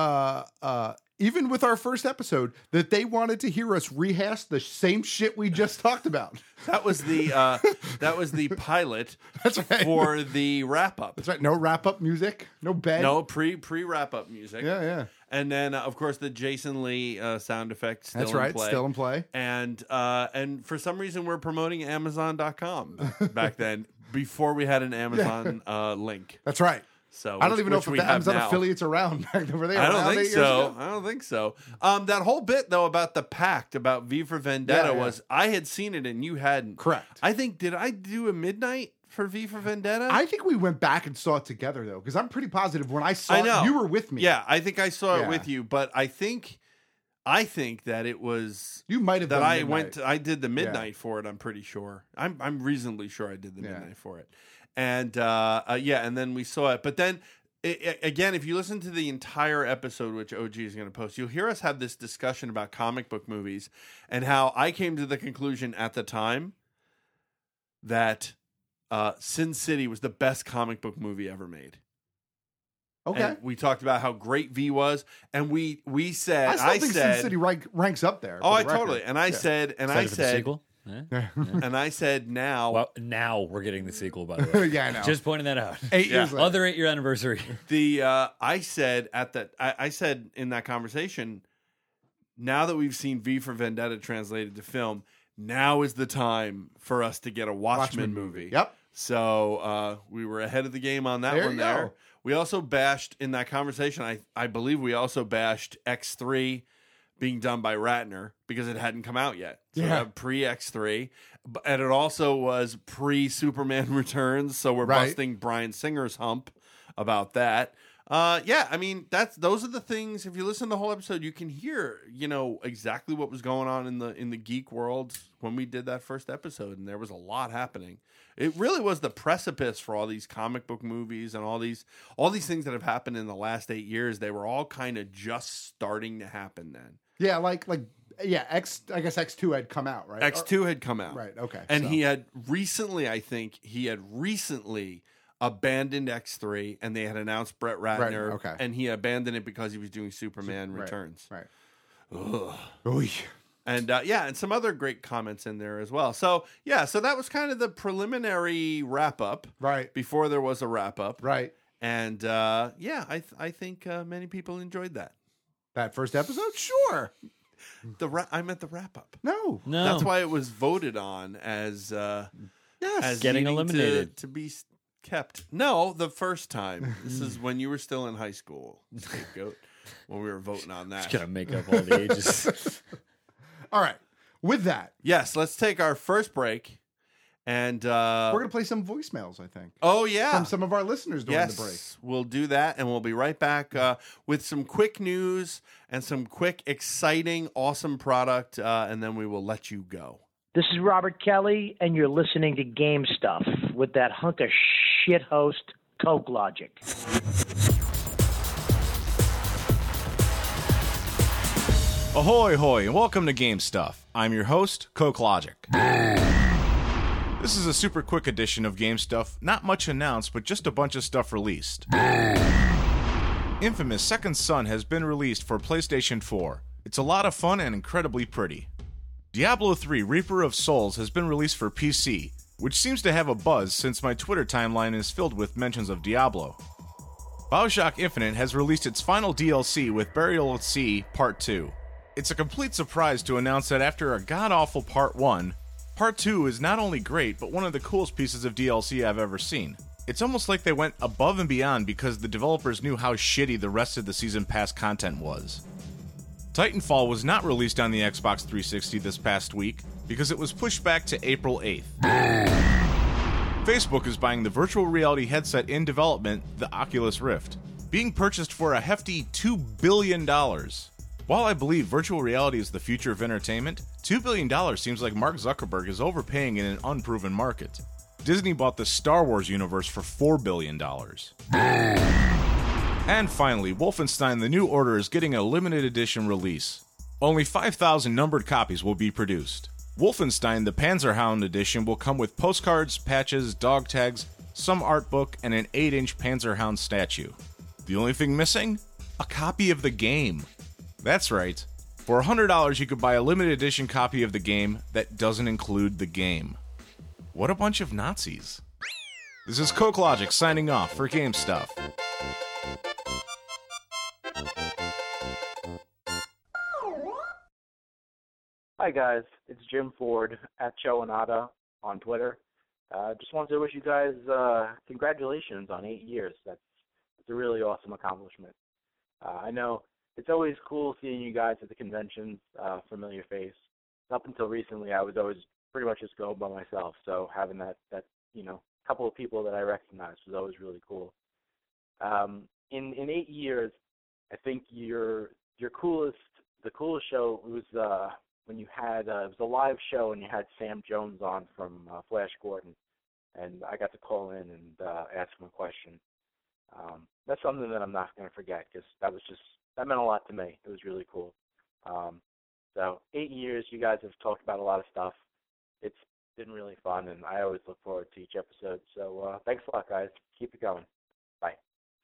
even with our first episode, that they wanted to hear us rehash the same shit we just talked about. That was the pilot. That's right. For the wrap up. That's right. No wrap up music. No bed. No pre wrap up music. Yeah. And then of course the Jason Lee sound effect still That's in right. play. Still in play. And for some reason we're promoting Amazon.com back then before we had an Amazon link. That's right. So I don't even know if the Amazon affiliates around back then. Were they around? I don't think so. That whole bit though about the pact about V for Vendetta was I had seen it and you hadn't. Correct. I think did I do a midnight for V for Vendetta? I think we went back and saw it together though, because I'm pretty positive when I saw it, you were with me. Yeah, I think I saw it with you, but I think that it was you might have that done I midnight. went. I did the midnight for it. I'm pretty sure. I'm reasonably sure I did the midnight for it. And and then we saw it. But then again, if you listen to the entire episode, which OG is going to post, you'll hear us have this discussion about comic book movies and how I came to the conclusion at the time that Sin City was the best comic book movie ever made. Okay. And we talked about how great V was, and we said, I think Sin City ranks up there. Oh, I totally. And I said, sequel? Yeah. And I said, now we're getting the sequel, by the way. Yeah, I know. Just pointing that out. 8 years later. Other 8-year anniversary. I said I said in that conversation, now that we've seen V for Vendetta translated to film, now is the time for us to get a Watchmen movie. Yep. So we were ahead of the game on that one there. Go. We also bashed in that conversation. I believe we also bashed X3 being done by Ratner because it hadn't come out yet. So pre X3, and it also was pre Superman Returns. So we're busting Bryan Singer's hump about that. I mean those are the things. If you listen to the whole episode, you can hear exactly what was going on in the geek world when we did that first episode, and there was a lot happening. It really was the precipice for all these comic book movies and all these things that have happened in the last 8 years. They were all kind of just starting to happen then. Yeah, I guess X2 had come out, right? X2 had come out. Right, okay. And he had recently abandoned X3, and they had announced Brett Ratner. Right, okay. And he abandoned it because he was doing Superman Returns. Right. Ugh. Oy. And and some other great comments in there as well. So so that was kind of the preliminary wrap up, right? Before there was a wrap up, right? And I think many people enjoyed that first episode. Sure, I meant the wrap up. No, that's why it was voted on as as getting eliminated to be kept. No, the first time. This is when you were still in high school. Scapegoat. when we were voting on that. Just gonna make up all the ages. All right. With that, yes, let's take our first break, and we're gonna play some voicemails. I think. Oh yeah, from some of our listeners during the break. We'll do that, and we'll be right back with some quick news and some quick, exciting, awesome product, and then we will let you go. This is Robert Kelly, and you're listening to Game Stuff with that hunk of shit host, Coke Logic. Ahoy, hoy, and welcome to Game Stuff. I'm your host, Coke Logic. This is a super quick edition of Game Stuff. Not much announced, but just a bunch of stuff released. Infamous Second Son has been released for PlayStation 4. It's a lot of fun and incredibly pretty. Diablo 3 Reaper of Souls has been released for PC, which seems to have a buzz since my Twitter timeline is filled with mentions of Diablo. BioShock Infinite has released its final DLC with Burial at Sea Part 2. It's a complete surprise to announce that after a god-awful Part 1, Part 2 is not only great, but one of the coolest pieces of DLC I've ever seen. It's almost like they went above and beyond because the developers knew how shitty the rest of the Season Pass content was. Titanfall was not released on the Xbox 360 this past week because it was pushed back to April 8th. Facebook is buying the virtual reality headset in development, the Oculus Rift, being purchased for a hefty $2 billion. While I believe virtual reality is the future of entertainment, $2 billion seems like Mark Zuckerberg is overpaying in an unproven market. Disney bought the Star Wars universe for $4 billion. And finally, Wolfenstein The New Order is getting a limited edition release. Only 5,000 numbered copies will be produced. Wolfenstein The Panzerhound edition will come with postcards, patches, dog tags, some art book, and an 8-inch Panzerhound statue. The only thing missing? A copy of the game. That's right. For $100 you could buy a limited edition copy of the game that doesn't include the game. What a bunch of Nazis. This is Coke Logic signing off for Game Stuff. Hi guys, it's Jim Ford at Choanada on Twitter. Just wanted to wish you guys congratulations on 8 years. That's a really awesome accomplishment. I know it's always cool seeing you guys at the conventions, familiar face. Up until recently, I was always pretty much just going by myself. So having that couple of people that I recognized was always really cool. In 8 years, I think the coolest show was when you had it was a live show and you had Sam Jones on from Flash Gordon, and I got to call in and ask him a question. That's something that I'm not going to forget because that meant a lot to me. It was really cool. So 8 years, you guys have talked about a lot of stuff. It's been really fun, and I always look forward to each episode. So thanks a lot, guys. Keep it going. Bye.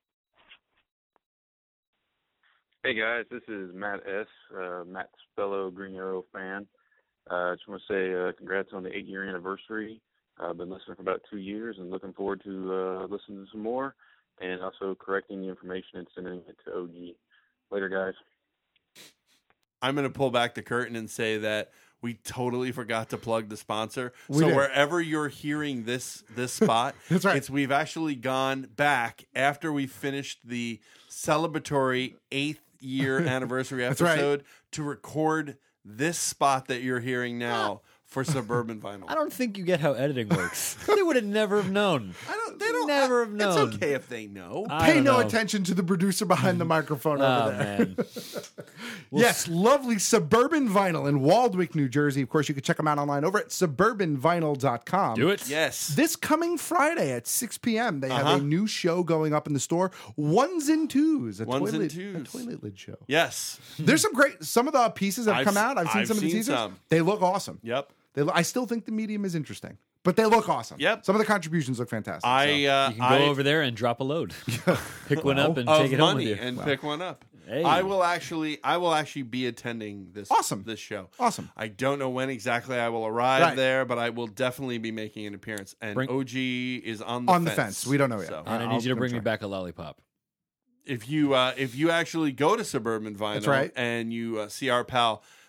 Hey guys, this is Matt S., Matt's fellow Green Arrow fan. I just want to say congrats on the 8-year anniversary. I've been listening for about 2 years and looking forward to listening to some more and also correcting the information and sending it to OG. Later, guys. I'm going to pull back the curtain and say that we totally forgot to plug the sponsor. We did. Wherever you're hearing this spot, That's right. We've actually gone back after we finished the celebratory 8th year anniversary That's episode right. to record this spot that you're hearing now for Suburban Vinyl. I don't think you get how editing works. They would have never have known. Never have known. It's okay if they know. Pay no attention to the producer behind the microphone over there. Man. Yes, lovely Suburban Vinyl in Waldwick, New Jersey. Of course, you can check them out online over at suburbanvinyl.com. Do it. Yes. This coming Friday at 6 p.m., they have a new show going up in the store, Ones and Twos, a toilet lid show. Yes. There's some of the pieces have come out. I've seen some of the teasers. They look awesome. Yep. I still think the medium is interesting. But they look awesome. Yep. Some of the contributions look fantastic. You can go over there and drop a load. Pick one up and take it home with you. Pick one up. Hey. I will actually be attending this show. Awesome. I don't know when exactly I will arrive there, but I will definitely be making an appearance. And OG is on the fence. We don't know yet. So. And I need you to bring me back a lollipop. If you actually go to Suburban Vinyl That's right. and you see our pal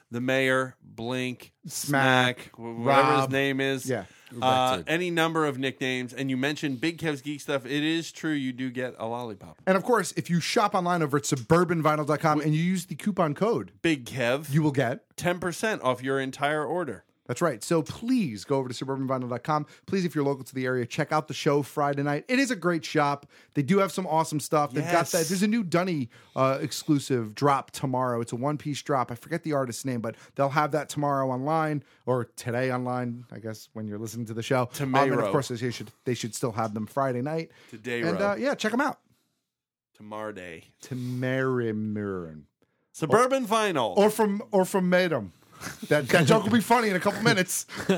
the mayor, Blink, Smack, whatever Rob. his name is. Yeah. Any number of nicknames. And you mentioned Big Kev's Geek Stuff. It is true you do get a lollipop. And of course, if you shop online over at suburbanvinyl.com and you use the coupon code Big Kev, you will get 10% off your entire order. That's right. So please go over to suburbanvinyl.com. Please, if you're local to the area, check out the show Friday night. It is a great shop. They do have some awesome stuff. They've got that. There's a new Dunny exclusive drop tomorrow. It's a one-piece drop. I forget the artist's name, but they'll have that tomorrow online or today online, I guess, when you're listening to the show. And of course, they should still have them Friday night. Today, and yeah, check them out. Tomorrow day. Tamarimurin. Suburban Vinyl. Or from Madam. That joke will be funny in a couple minutes. Hey,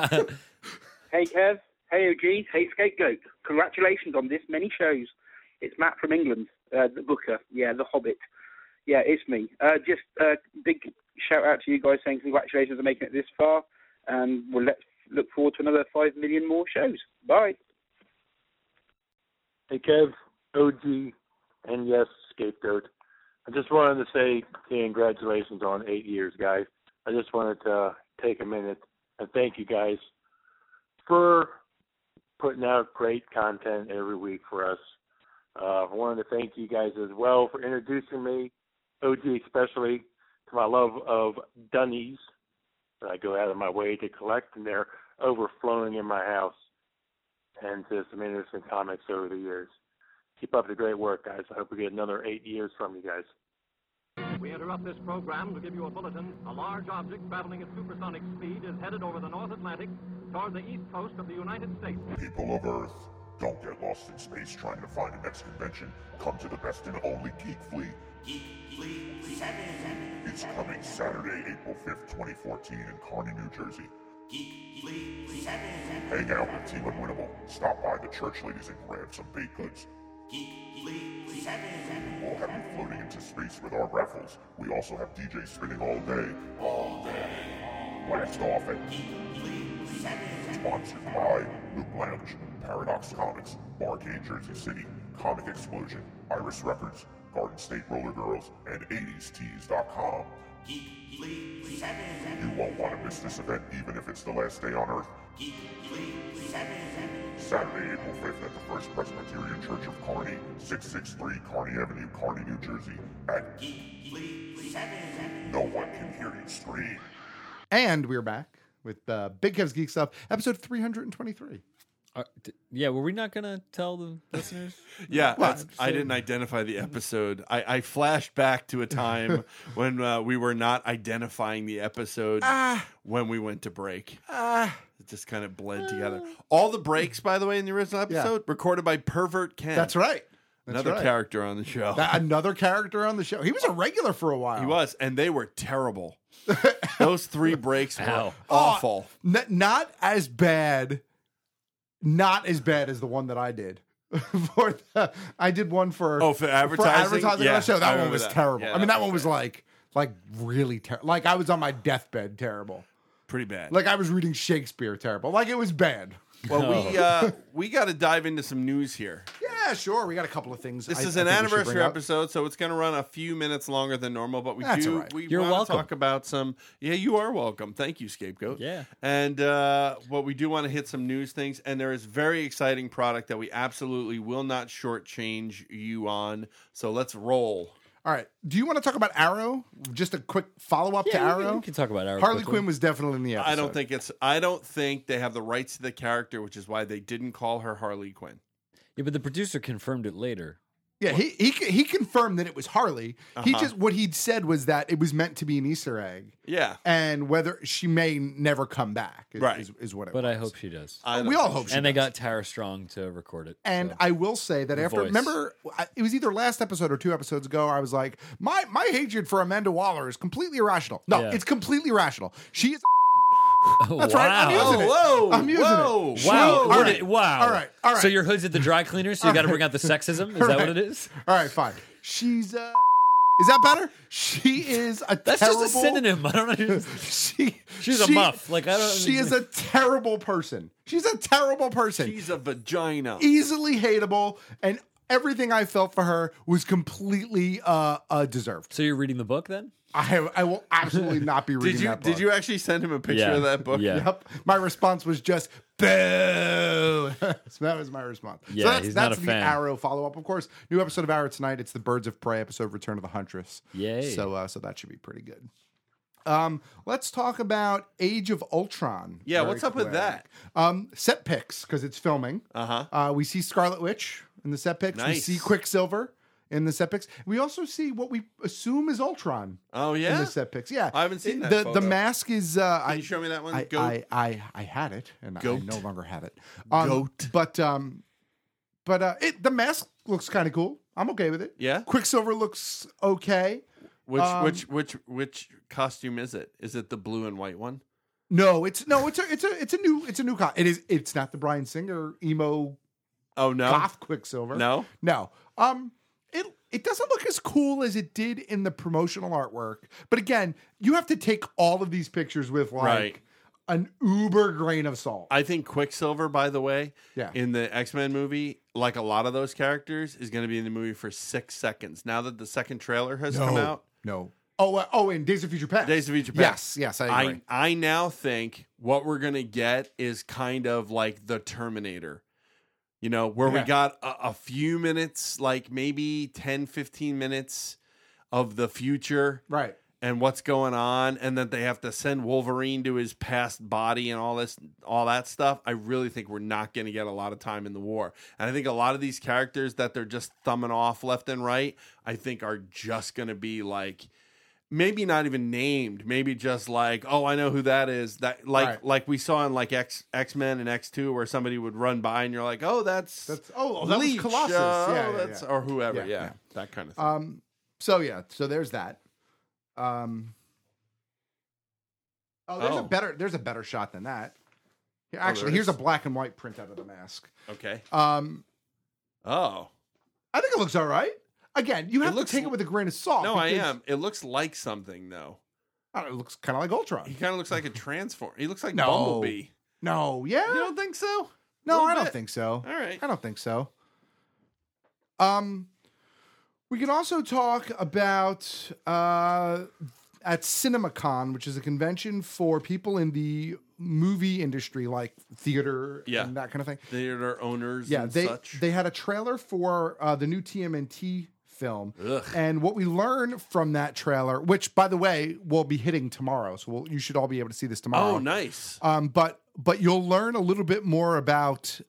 Kev. Hey, OG. Hey, Scapegoat. Congratulations on this many shows. It's Matt from England, the booker. Yeah, The Hobbit. Yeah, it's me. Just a big shout out to you guys saying congratulations on making it this far. And let's look forward to another 5 million more shows. Bye. Hey, Kev, OG, and yes, Scapegoat. I just wanted to say congratulations on 8 years, guys. I just wanted to take a minute and thank you guys for putting out great content every week for us. I wanted to thank you guys as well for introducing me, OG especially, to my love of Dunnies that I go out of my way to collect, and they're overflowing in my house, and to some interesting comics over the years. Keep up the great work, guys. I hope we get another 8 years from you guys. We interrupt this program to give you a bulletin. A large object traveling at supersonic speed is headed over the North Atlantic toward the east coast of the United States. People of Earth, don't get lost in space trying to find the next convention. Come to the best and only Geek Flea. Geek Flea 7. It's coming Saturday, April 5th, 2014 in Kearney, New Jersey. Geek Flea 7. Hang out with Team Unwinnable. Stop by the church ladies and grab some baked goods. Geek Flea 7. We'll have you floating into space with our raffles. We also have DJs spinning all day. All day. Blast off at Geek Flea 7. Sponsored by Loop Lounge, Paradox Comics, Barcade Jersey City, Comic Explosion, Iris Records, Garden State Roller Girls, and 80stees.com. Geek Flea 7. You won't want to miss this event even if it's the last day on Earth. Geek Flea 7. Saturday, April 5th at the First Presbyterian Church of Kearney, 663 Kearney Avenue, Kearney, New Jersey, at Geek Flea 7. No one can hear you scream. And we're back with Big Kev's Geek Stuff, episode 323. Yeah, were we not going to tell the listeners? Yeah, I didn't identify the episode. I flashed back to a time when we were not identifying the episode when we went to break. It just kind of bled together. All the breaks, by the way, in the original episode, recorded by Pervert Ken. That's right. Another character on the show. Another character on the show. He was a regular for a while. He was, and they were terrible. Those 3 breaks were awful. Not as bad. Not as bad as the one that I did. I did one for advertising. For advertising on the show. That one was that. terrible. Yeah, I mean, that one was like really terrible. Like I was on my deathbed. Terrible. Pretty bad. Like I was reading Shakespeare. Terrible. Like it was bad. Well, we got to dive into some news here. Yeah, sure. We got a couple of things. This is an anniversary episode, so it's going to run a few minutes longer than normal. But we want to talk about some. Yeah, you are welcome. Thank you, Scapegoat. Yeah. And what we do want to hit some news things, and there is very exciting product that we absolutely will not shortchange you on. So let's roll. All right. Do you want to talk about Arrow? Just a quick follow-up to Arrow? We can talk about Arrow. Harley Quinn was definitely in the episode. I don't think they have the rights to the character, which is why they didn't call her Harley Quinn. Yeah, but the producer confirmed it later. Yeah, he confirmed that it was Harley. He just what he'd said was that it was meant to be an Easter egg. Yeah, and whether she may never come back, is what it was. But I hope she does. We all hope she does. And they got Tara Strong to record it. And I will say that remember, it was either last episode or 2 episodes ago, I was like, my hatred for Amanda Waller is completely irrational. No, it's completely rational. She is. That's right. I'm using it. I'm using it. Wow. All right. Wow. All right. So your hood's at the dry cleaner, so you got to bring out the sexism? Is that what it is? All right, fine. She's is that better? She is a That's terrible... just a synonym. I don't know. She's a muff. Like I don't. She is a terrible person. She's a terrible person. She's a vagina. Easily hateable, and everything I felt for her was completely deserved. So you're reading the book then? I will absolutely not be reading that book. Did you actually send him a picture of that book? Yeah. Yep. My response was just boo. So that was my response. Yeah, so he's that's not a the fan. Arrow follow-up. Of course, new episode of Arrow tonight. It's the Birds of Prey episode, Return of the Huntress. Yay. So that should be pretty good. Let's talk about Age of Ultron. Yeah, very what's up with quick. that? Set pics, because it's filming. We see Scarlet Witch in the set pics. We Nice. see Quicksilver in the set pics. We also see what we assume is Ultron. Oh, yeah? In the set pics. Yeah. I haven't seen that The photo. mask is... Can you show me that one? Goat? I had it, and Goat? I no longer have it. Goat. But the mask looks kind of cool. I'm okay with it. Yeah? Quicksilver looks okay. Which costume is it? Is it the blue and white one? No, it's a new it's not the Bryan Singer emo. Oh no, goth Quicksilver. No. It doesn't look as cool as it did in the promotional artwork. But again, you have to take all of these pictures with Right. an uber grain of salt. I think Quicksilver, by the way, Yeah. in the X-Men movie, like a lot of those characters, is going to be in the movie for 6 seconds. Now that the second trailer has come out. No. In Days of Future Past. Days of Future Past. Yes, I agree. I now think what we're going to get is kind of like the Terminator. You know, where we got a few minutes, like maybe 10, 15 minutes of the future. Right. And what's going on, and that they have to send Wolverine to his past body and all that stuff. I really think we're not going to get a lot of time in the war. And I think a lot of these characters that they're just thumbing off left and right, I think are just going to be like, maybe not even named, maybe just like, oh, I know who that is. That like we saw in like X-Men and X2, where somebody would run by and you're like, oh, that's that was Leech. Colossus. Or whoever. Yeah, that kind of thing. So there's that. There's a better shot than that. Here, actually, here's a black and white printout of the mask. Okay. I think it looks all right. Again, you have to take it with a grain of salt. No, I am. It looks like something though. It looks kind of like Ultron. He kind of looks like a transform. He looks like No. Bumblebee. No, yeah. You don't think so? No, I bit. don't think so. All right. I don't think so. We can also talk about at CinemaCon, which is a convention for people in the movie industry, like theater and that kind of thing. Theater owners Yeah, and they such. they had a trailer for the new TMNT film. Ugh. And what we learned from that trailer, which, by the way, will be hitting tomorrow, so you should all be able to see this tomorrow. Oh, nice. But you'll learn a little bit more about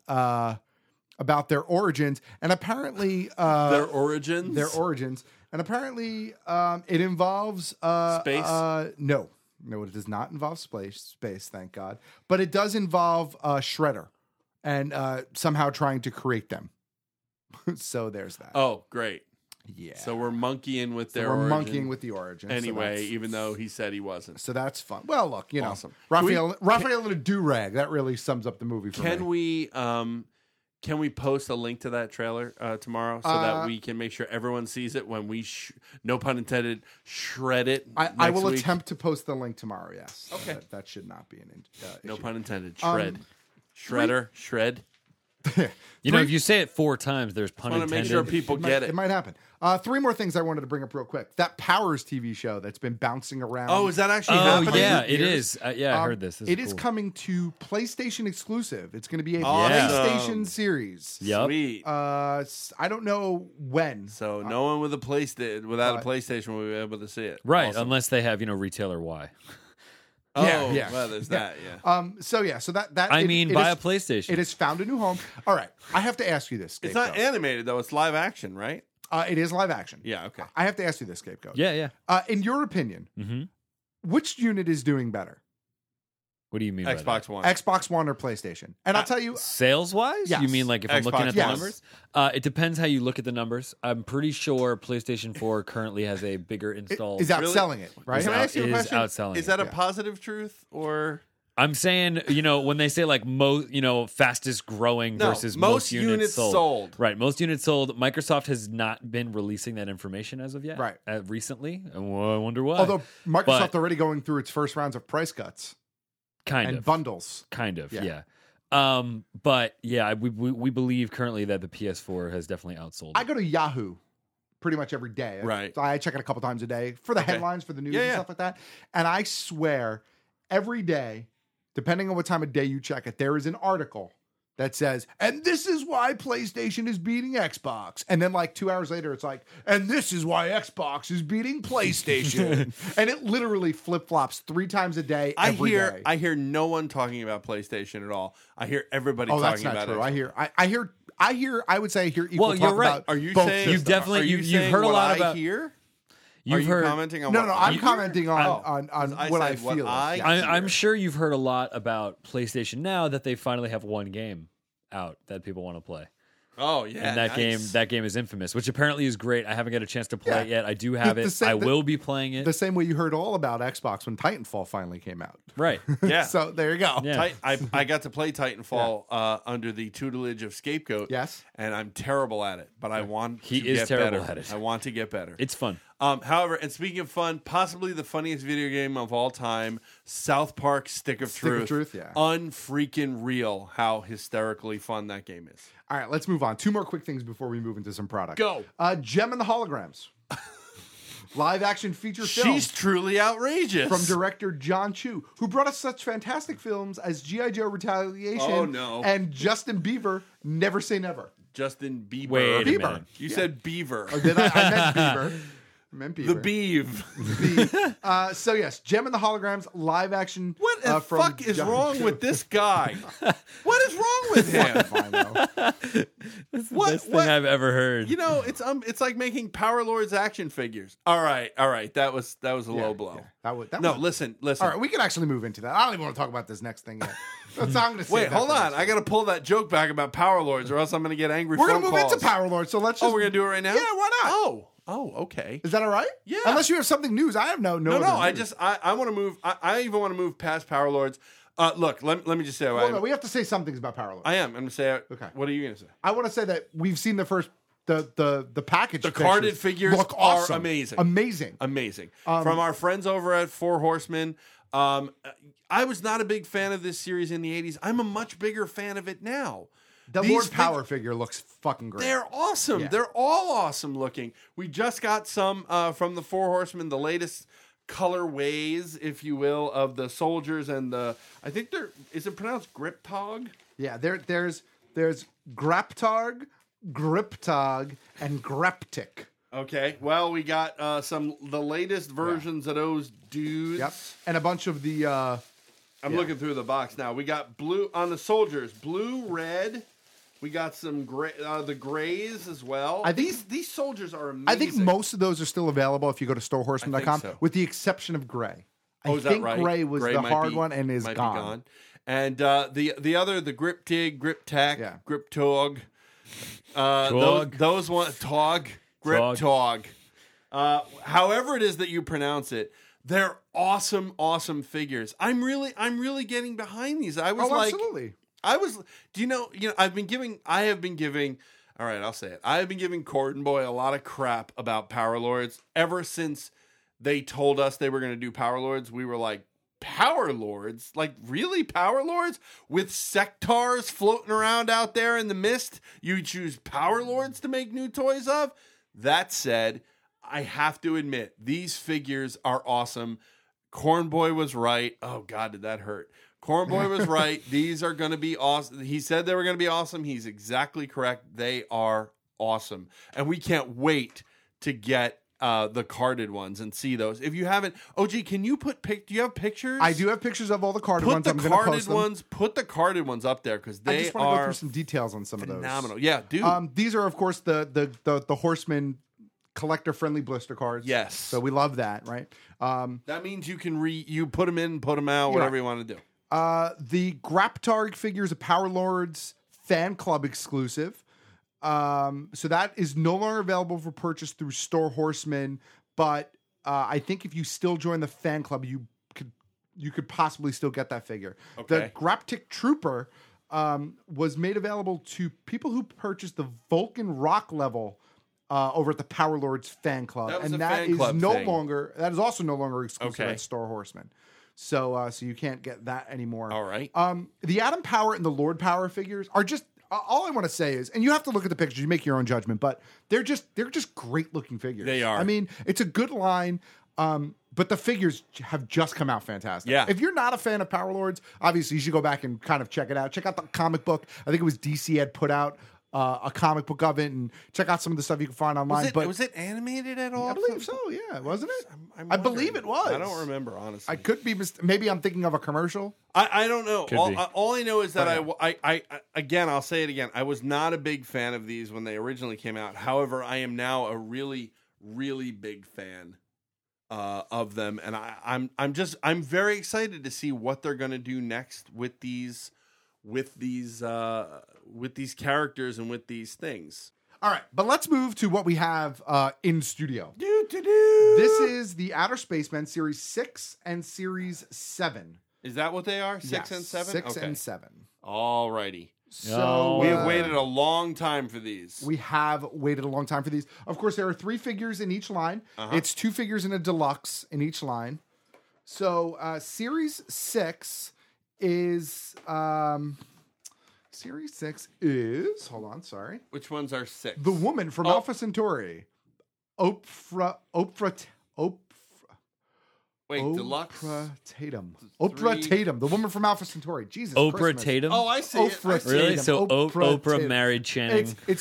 their origins, and apparently Their origins? and apparently it involves Space? No, it does not involve space. Thank God, but it does involve Shredder, and somehow trying to create them. So there's that. Oh, great. Yeah. So we're monkeying with their we're origin. monkeying with the origin. Anyway, even though he said he wasn't. So that's fun. Well, look, Awesome. Raphael in a do-rag. That really sums up the movie for me. Can we post a link to that trailer tomorrow so that we can make sure everyone sees it when we, no pun intended, shred it? I will next week? attempt to post the link tomorrow. Yes. Okay. That should not be an no issue. pun intended. Shred. Shredder. Shred. You know, if you say it 4 times, there's pun wanna intended. make sure people get it. It might happen. 3 more things I wanted to bring up real quick. That Powers TV show that's been bouncing around. Oh, is that actually Oh, happening? yeah, it is. Yeah, I heard this. It is coming to PlayStation exclusive. It's going to be a Awesome. PlayStation series. Yep. Sweet. I don't know when. So no one with a without a PlayStation will be able to see it. Right, Awesome. unless they have, retailer Y. Oh, yeah. well, there's that, yeah. So that I mean, buy a PlayStation. It has found a new home. All right, I have to ask you this. It's Scapegoat. not animated, though. It's live action, right? It is live action. Yeah, okay. I have to ask you this, Scapegoat. Yeah. In your opinion, Mm-hmm. which unit is doing better? What do you mean by that? Xbox One. Xbox One or PlayStation? And I'll tell you, Sales-wise? Yes. You mean like if I'm Xbox, looking at the yes. numbers? It depends how you look at the numbers. I'm pretty sure PlayStation 4 currently has a bigger install. is outselling it, right? Can I ask you a Is question? outselling Is it, that a yeah. positive truth or? I'm saying, when they say like fastest growing No, versus most most units units sold. sold. Right, most units sold. Microsoft has not been releasing that information as of yet. Right. Recently. I wonder why. Although Microsoft But- already going through its first rounds of price cuts kind and of. bundles. Kind of, Yeah. yeah. But yeah, we believe currently that the PS4 has definitely outsold. I go to Yahoo pretty much every day. Right. So I check it a couple times a day for the headlines, for the news and stuff like that. And I swear, every day, depending on what time of day you check it, there is an article that says, and this is why PlayStation is beating Xbox. And then like 2 hours later, it's like, and this is why Xbox is beating PlayStation. And it literally flip-flops 3 times a day every day. I hear no one talking about PlayStation at all. I hear everybody talking that's not about true. it. I would say I hear equal Well, talk you're right. about Are you both saying systems. you've heard a lot about here? You've heard commenting on No, what no, I'm commenting on what I feel. I'm sure you've heard a lot about PlayStation Now that they finally have one game out that people want to play. Oh yeah, and that game is Infamous, which apparently is great. I haven't got a chance to play it yet. I do have it. I will be playing it. The same way you heard all about Xbox when Titanfall finally came out. Right. Yeah. So there you go. Yeah. I got to play Titanfall under the tutelage of Scapegoat. Yes. And I'm terrible at it, but I want He to is get terrible better. at it. I want to get better. It's fun. However, and speaking of fun, possibly the funniest video game of all time, South Park Stick of Truth. Yeah. Unfreaking real how hysterically fun that game is. All right, let's move on. 2 more quick things before we move into some product. Go. Gem and the Holograms. Live action feature film. She's truly outrageous. From director John Chu, who brought us such fantastic films as G.I. Joe Retaliation Oh, no. and Justin Bieber, Never Say Never. Justin Bieber. Wait a Bieber. minute. You said Beaver. Oh, did I? I meant Bieber. I meant Bieber. The Beeve. So yes, Gem and the Holograms live action. What the from fuck is John wrong Chu. with this guy? What is wrong with him? Fine, though. That's the best thing I've ever heard. You know, it's like making Power Lords action figures. All right. That was a low blow. Yeah. That No, was- listen. All right, we can actually move into that. I don't even want to talk about this next thing yet. That's how I'm going to say. Wait, hold on. I got to pull that joke back about Power Lords, or else I'm going to get angry. We're phone going to move calls. into Power Lord. So let's just. Oh, we're going to do it right now. Yeah, why not? Oh, okay. Is that all right? Yeah. Unless you have something news, I have no. No. I want to move. I even want to move past Power Lords. Look, let me just say. Well, no, we have to say some things about Power Lord. I am. I'm going to say. Okay. What are you going to say? I want to say that we've seen the first the package. The carded figures look are awesome. amazing. Amazing. From our friends over at Four Horsemen. I was not a big fan of this series in the 80s. I'm a much bigger fan of it now. The Lord Power figure looks fucking great. They're awesome. Yeah. They're all awesome looking. We just got some from the Four Horsemen, the latest colorways, if you will, of the soldiers and the. I think is it pronounced Griptog? Yeah, there's Graptog, Griptog, and Greptic. Okay, well we got the latest versions of those dudes. Yep, and a bunch of the. I'm looking through the box now. We got blue on the soldiers, blue, red. We got some gray, the grays as well. I think these soldiers are amazing. I think most of those are still available if you go to storehorseman.com, so. with the exception of gray. Oh, is that think right? Gray was the hard one and is might gone. Be gone. And the other, the Grip Tig, Grip Tack, Grip Tog. Those one Tog, Grip Tog. However it is that you pronounce it, they're awesome figures. I'm really getting behind these. I was absolutely. Do you know, I have been giving, all right, I'll say it. I have been giving Corden Boy a lot of crap about Power Lords ever since they told us they were going to do Power Lords. We were like, Power Lords? Like, really? Power Lords? With sectars floating around out there in the mist? You choose Power Lords to make new toys of? That said, I have to admit, these figures are awesome. Corn Boy was right. Oh, God, did that hurt. Corn Boy was right. These are going to be awesome. He said they were going to be awesome. He's exactly correct. They are awesome. And we can't wait to get the carded ones and see those. If you haven't, OG, can you do you have pictures? I do have pictures of all the carded ones. I'm going to post them. Put the carded ones up there because they I just want to go are through some details on some phenomenal. of those. Yeah, dude. These are, of course, the Horseman collector-friendly blister cards. Yes. So we love that, right? That means you can you put them in, put them out, whatever you want to do. The Graptarg figures, a Power Lords fan club exclusive. So that is no longer available for purchase through Store Horseman, but I think if you still join the fan club, you could possibly still get that figure. Okay. The Graptic Trooper was made available to people who purchased the Vulcan Rock level over at the Power Lords fan club, That was and a that fan is club no thing. longer. That is also no longer exclusive Okay. at Store Horseman. So you can't get that anymore. All right. The Atom Power and the Lord Power figures are just all I want to say is, and you have to look at the pictures, you make your own judgment, but they're just great looking figures. They are. I mean, it's a good line. But the figures have just come out fantastic. Yeah. If you're not a fan of Power Lords, obviously you should go back and kind of check it out. Check out the comic book. I think it was DC had put out a comic book of it, and check out some of the stuff you can find online. Was it animated at all? I believe so. Yeah, wasn't it? I believe it was. I don't remember, honestly. I could be. Maybe I'm thinking of a commercial. I don't know. All I know is that But I again, I'll say it again. I was not a big fan of these when they originally came out. However, I am now a really, really big fan of them, and I'm very excited to see what they're going to do next with these characters and with these things. All right, but let's move to what we have in studio. This is the Outer Spacemen Series 6 and Series 7. Is that what they are? 6 Yes, and 7? 6 and 7. All righty. So we have waited a long time for these. We have waited a long time for these. Of course, there are 3 figures in each line. It's 2 figures in a deluxe in each line. So Series 6 is... Series 6 is... Hold on, sorry. Which ones are 6? The woman from Alpha Centauri. Deluxe? Oprah Tatum. Oprah Tatum, the woman from Alpha Centauri. Jesus Oprah Christmas. Tatum? Oh, I see Oprah it. Really? Tatum. So Oprah Tatum. married Channing. It's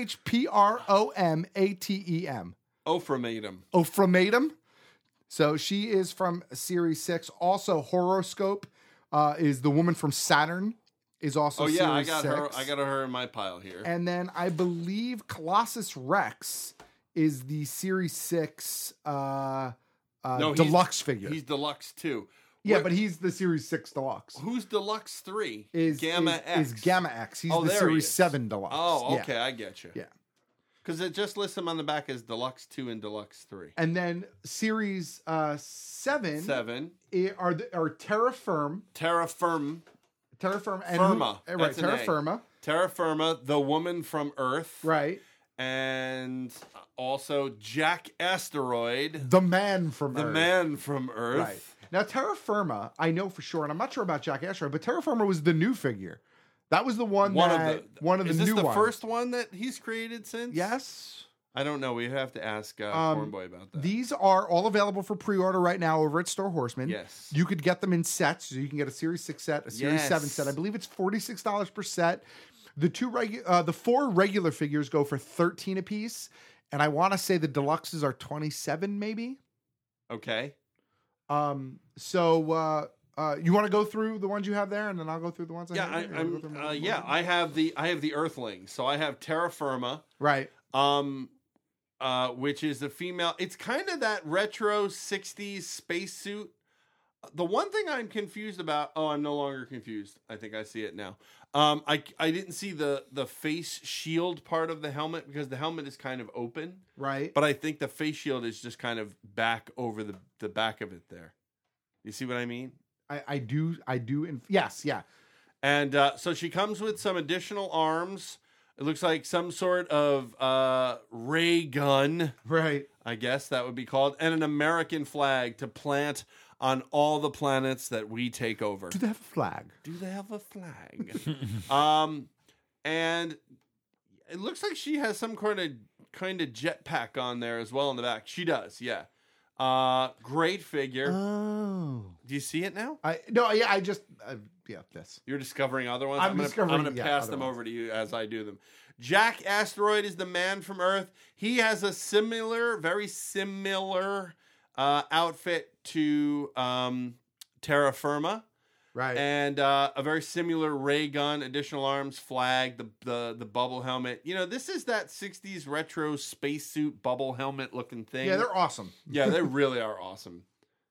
OHPROMATEM. Ophramadam. Ophramadam. So she is from Series 6. Also, Horoscope is the woman from Saturn. Is also Yeah, I Series got 6. her. I got her in my pile here. And then I believe Colossus Rex is the Series 6 deluxe figure. He's deluxe too. Yeah, but he's the Series 6 deluxe. Who's deluxe 3? Is Gamma X. Is Gamma X. He's the there he Series is. 7 deluxe. Oh, Yeah. okay, I get you. Yeah. Because it just lists them on the back as deluxe 2 and deluxe 3. And then Series 7 are Terra Firm. Terra Firma. And Firma. Right, That's an Terra A. Firma. Terra Firma, the woman from Earth. Right. And also Jack Asteroid. The man from The Earth. man from Earth. Right. Now, Terra Firma, I know for sure, and I'm not sure about Jack Asteroid, but Terra Firma was the new figure. That was the one of the Is this new the ones. first one that he's created since? Yes. I don't know. We have to ask Cornboy about that. These are all available for pre-order right now over at Store Horseman. Yes. You could get them in sets. So you can get a Series 6 set, a Series 7 set. I believe it's $46 per set. The 4 regular figures go for $13 a piece. And I want to say the deluxes are $27 maybe. Okay. So you want to go through the ones you have there, and then I'll go through the ones I have here? I have the Earthlings. So I have Terra Firma. Right. Which is the female. It's kind of that retro 60s spacesuit. The one thing I'm confused about. Oh, I'm no longer confused. I think I see it now. I didn't see the face shield part of the helmet because the helmet is kind of open. Right. But I think the face shield is just kind of back over the back of it there. You see what I mean? I do. Yes. Yeah. And so she comes with some additional arms. It looks like some sort of ray gun. Right. I guess that would be called. And an American flag to plant on all the planets that we take over. Do they have a flag? Do they have a flag? And it looks like she has some kind of jetpack on there as well in the back. She does, yeah. Great figure. Oh. Do you see it now? This. You're discovering other ones? I'm going discovering, to pass them over to you as I do them. Jack Asteroid is the man from Earth. He has a very similar outfit to Terra Firma. Right. And a very similar ray gun, additional arms, flag, the bubble helmet. You know, this is that 60s retro spacesuit bubble helmet looking thing. Yeah, they're awesome. Yeah, they really are awesome.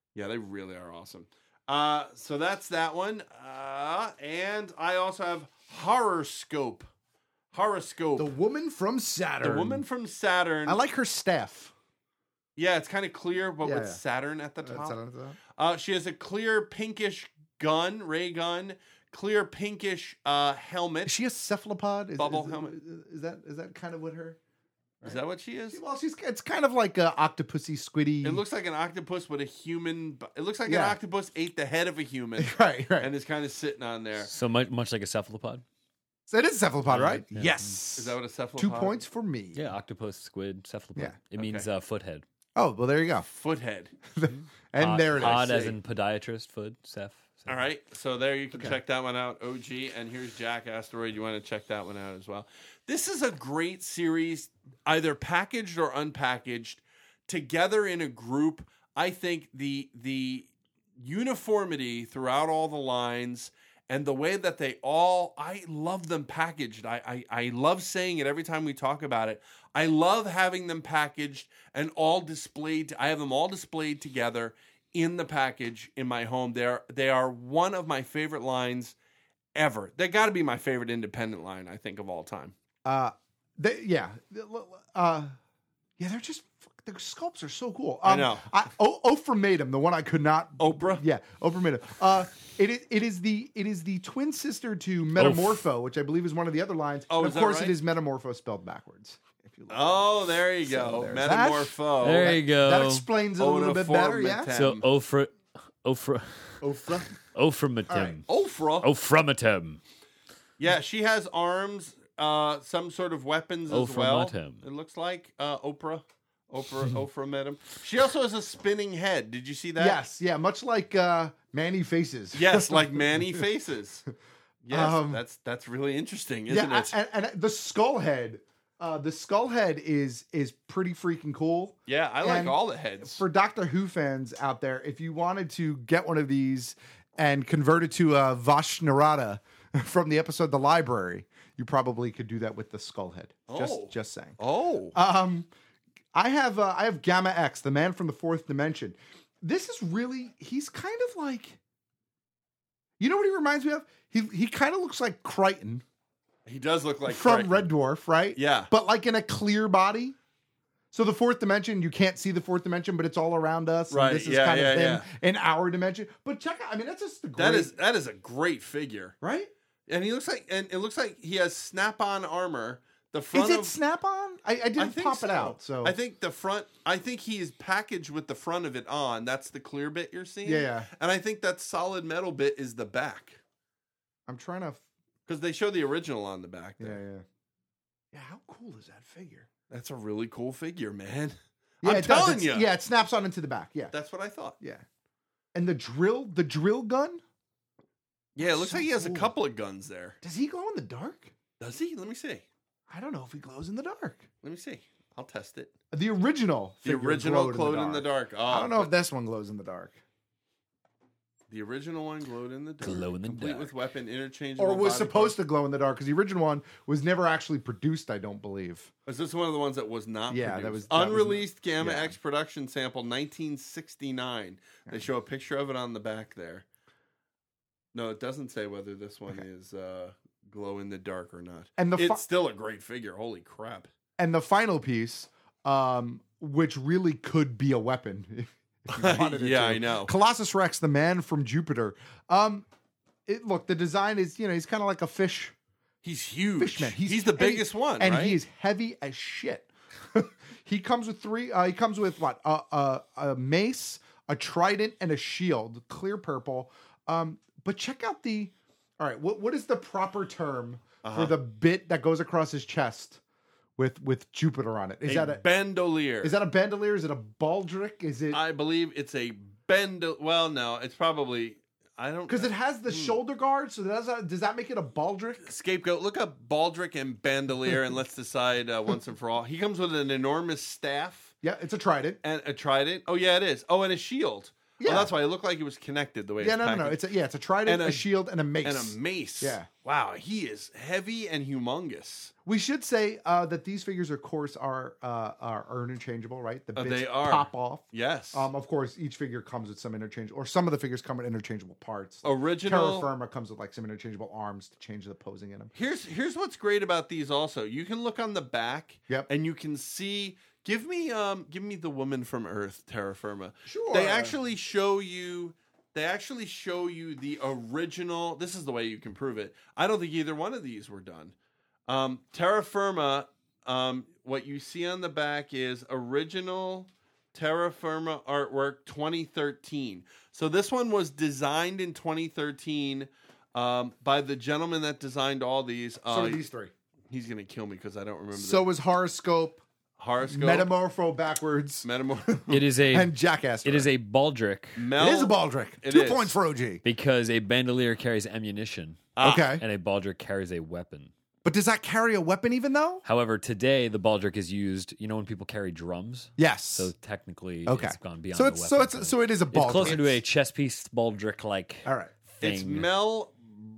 So that's that one. And I also have Horoscope. The woman from Saturn. I like her staff. Yeah, it's kind of clear, but with Saturn at the top. She has a clear pinkish ray gun, clear pinkish helmet. Is she a cephalopod? Bubble helmet. Is that kind of what her... Right. Is that what she is? Well, it's kind of like a octopusy, squiddy. It looks like an octopus with a human. It looks like an octopus ate the head of a human. Right. And is kind of sitting on there. So much like a cephalopod. So it is cephalopod, right? Yeah. Yes. Is that what a cephalopod? 2 points for me. Yeah, octopus, squid, cephalopod. Yeah. It means foothead. Oh, well, there you go. Foothead. And there it is. Pod as in podiatrist, foot, Ceph. All right, so there you can check that one out, OG. And here's Jack Asteroid. You want to check that one out as well. This is a great series, either packaged or unpackaged, together in a group. I think the uniformity throughout all the lines and the way that I love them packaged. I love saying it every time we talk about it. I love having them packaged and all displayed. I have them all displayed together in the package in my home. They are one of my favorite lines ever. They got to be my favorite independent line, I think, of all time. They're just the sculpts are so cool. I know. Oprah made him, the one I could not. Oprah, yeah, Oprah made him. It is the twin sister to Metamorpho, which I believe is one of the other lines. Oh, and is of course, that right? it is Metamorpho spelled backwards. Oh, there you go. Metamorpho. There you go. That explains it a little bit better. Yeah. So Ophrametem. Ophrametem. Yeah, she has arms, some sort of weapons as well. It looks like Oprah met him. She also has a spinning head. Did you see that? Yes, yeah, much like Manny Faces. Yes, like Manny Faces. Yes, that's really interesting, isn't it? And the skull head. The skull head is pretty freaking cool. Yeah, I like all the heads. For Doctor Who fans out there, if you wanted to get one of these and convert it to a Vash Narada from the episode The Library, you probably could do that with the skull head. Just saying. Oh. I have Gamma X, the man from the fourth dimension. This is really, he's kind of like, you know what he reminds me of? He kind of looks like Crichton. He does look like from Crichton. Red Dwarf, right? Yeah. But like in a clear body. So the fourth dimension, you can't see the fourth dimension, but it's all around us. Right. And this is kind of him in our dimension. But check out, I mean, that's just the great. That is a great figure. Right? And it looks like he has snap-on armor. The front is it snap-on? I didn't pop it out. So I think he is packaged with the front of it on. That's the clear bit you're seeing. Yeah. And I think that solid metal bit is the back. I'm trying to. Because they show the original on the back there. Yeah. Yeah, how cool is that figure? That's a really cool figure, man. Yeah, I'm telling you. Yeah, it snaps on into the back. Yeah. That's what I thought. Yeah. And the drill gun? Yeah, it looks like he has a couple of guns there. Does he glow in the dark? Does he? Let me see. I don't know if he glows in the dark. Let me see. I'll test it. The original glowed in the dark. Oh, I don't know if this one glows in the dark. The original one glowed in the dark. Complete with weapon, interchangeable. Or was supposed to glow in the dark, because the original one was never actually produced, I don't believe. Was this one of the ones that was not produced? That was unreleased Gamma X production sample 1969. They show a picture of it on the back there. No, it doesn't say whether this one is glow in the dark or not. And it's still a great figure. Holy crap. And the final piece, which really could be a weapon. If you wanted it to. I know. Colossus Rex, the man from Jupiter. Look, the design is, he's kind of like a fish. He's huge. Fishman. He's the biggest one, and right? he is heavy as shit. He comes with he comes with what? A mace, a trident, and a shield, clear purple. But check out all right, what is the proper term for the bit that goes across his chest with Jupiter on it? Is that a bandolier? Is that a bandolier? Is it a baldric? Is it? I believe it's a well, no, it's probably, I don't, because it has the shoulder guard. So does that make it a baldric? Scapegoat. Look up baldric and bandolier, and let's decide once and for all. He comes with an enormous staff. Yeah, it's a trident. And a trident. Oh yeah, it is. Oh, and a shield. Yeah, that's why it looked like it was connected the way. Yeah, no. It's a trident, a shield, and a mace. And a mace. Yeah. Wow, he is heavy and humongous. We should say that these figures, of course, are interchangeable, right? The bits they are. pop off. Yes. Of course, each figure comes with some interchangeable, or some of the figures come with interchangeable parts. Original Terra Firma comes with like some interchangeable arms to change the posing in them. Here's what's great about these. Also, you can look on the back. Yep. And you can see. Give me the woman from Earth, Terra Firma. Sure. They actually show you the original. This is the way you can prove it. I don't think either one of these were done. Terra Firma, what you see on the back is original Terra Firma artwork 2013. So this one was designed in 2013 by the gentleman that designed all these. So are these three. He's going to kill me because I don't remember. So was Horoscope. Metamorpho backwards. It is a and Jackass. It is a baldric. It is a baldric. 2 points for OG. Because a bandolier carries ammunition. Okay. And a baldric carries a weapon. But does that carry a weapon even though? However, today the baldric is used. You know when people carry drums? Yes. So technically, Okay. it's gone beyond So the it's weapon. so it is a baldric. It's closer to a chess piece baldric like. All right. Thing. It's Mel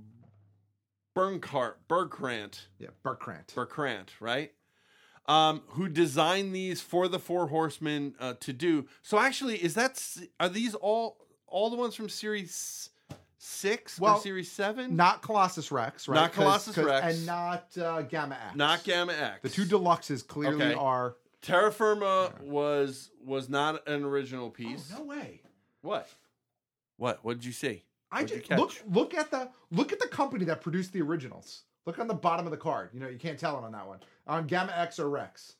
Bergkrant. Yeah, Bergkrant. Bergkrant, right? Who designed these for the Four Horsemen to do. So actually, are these all the ones from Series 6 or Series 7? Not Colossus Rex, right? Not Colossus Rex. And not Gamma X. Not Gamma X. The 2 deluxes clearly are. Terra Firma was not an original piece. Oh, no way. What? What did you see? I just look at the company that produced the originals. Look on the bottom of the card. You can't tell it on that one. On Gamma X or Rex.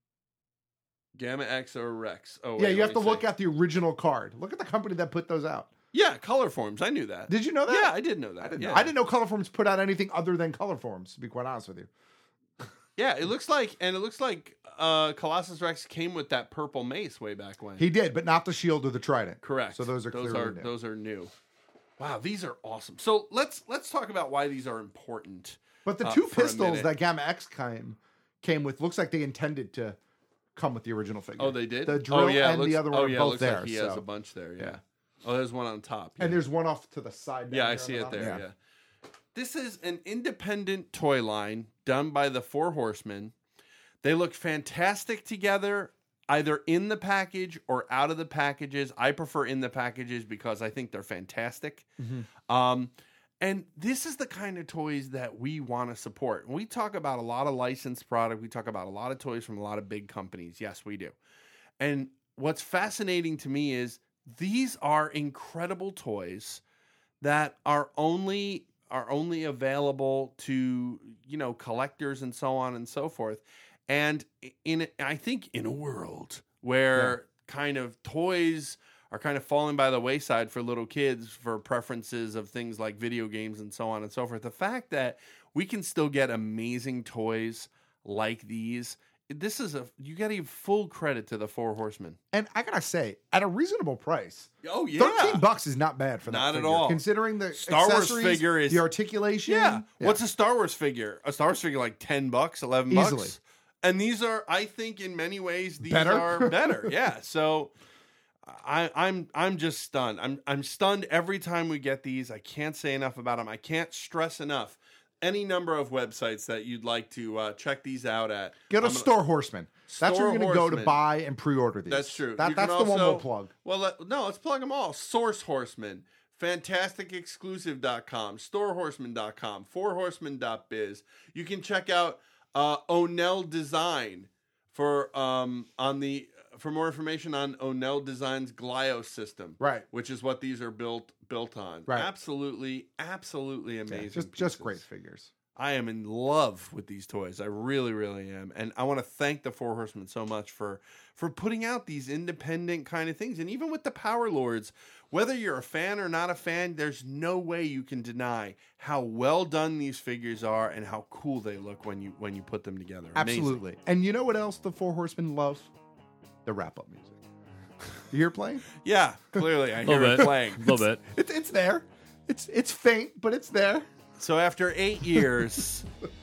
Gamma X or Rex. Oh, yeah, you have to look at the original card. Look at the company that put those out. Yeah, Colorforms. I knew that. Did you know that? Yeah, I did know that. I didn't know Colorforms put out anything other than Colorforms, to be quite honest with you. Yeah, it looks like Colossus Rex came with that purple mace way back when. He did, but not the shield or the trident. Correct. So those are new. Wow, these are awesome. So let's talk about why these are important. But the 2 pistols that Gamma X came with looks like they intended to come with the original figure. Oh, they did? The drill and the other one are both there. Like he has a bunch there, yeah. Oh, there's one on top. And there's one off to the side. Yeah, I see it there, yeah. This is an independent toy line done by the Four Horsemen. They look fantastic together, either in the package or out of the packages. I prefer in the packages because I think they're fantastic. Mm-hmm. And this is the kind of toys that we want to support. We talk about a lot of licensed product. We talk about a lot of toys from a lot of big companies. Yes, we do. And what's fascinating to me is these are incredible toys that are only available to, collectors and so on and so forth. And I think in a world where kind of toys are kind of falling by the wayside for little kids for preferences of things like video games and so on and so forth, the fact that we can still get amazing toys like these, you got to give full credit to the Four Horsemen. And I gotta say, at a reasonable price, $13 is not bad for that. Not figure, at all. Considering the Star Wars figure is the articulation. Yeah. What's a Star Wars figure? A Star Wars figure like $10, $11 easily. And these are, I think, in many ways, these better? are better. Yeah. So I'm just stunned. I'm stunned every time we get these. I can't say enough about them. I can't stress enough. Any number of websites that you'd like to check these out at. Go to Store Horseman. That's where you're going to go to buy and pre-order these. That's true. That's the one we'll plug. Well, let's plug them all. Source Horseman, FantasticExclusive.com, StoreHorseman.com, FourHorseman.biz. You can check out Onell Design for more information on Onell Design's Glio system, right? Which is what these are built on. Right. Absolutely amazing. Yeah, just great figures. I am in love with these toys. I really, really am. And I want to thank the Four Horsemen so much for putting out these independent kind of things. And even with the Power Lords, whether you're a fan or not a fan, there's no way you can deny how well done these figures are and how cool they look when you put them together. Absolutely. Amazing. And you know what else the Four Horsemen love? The wrap-up music. You hear it playing? Yeah, clearly I hear it playing. A little bit. It's there. It's faint, but it's there. So after 8 years,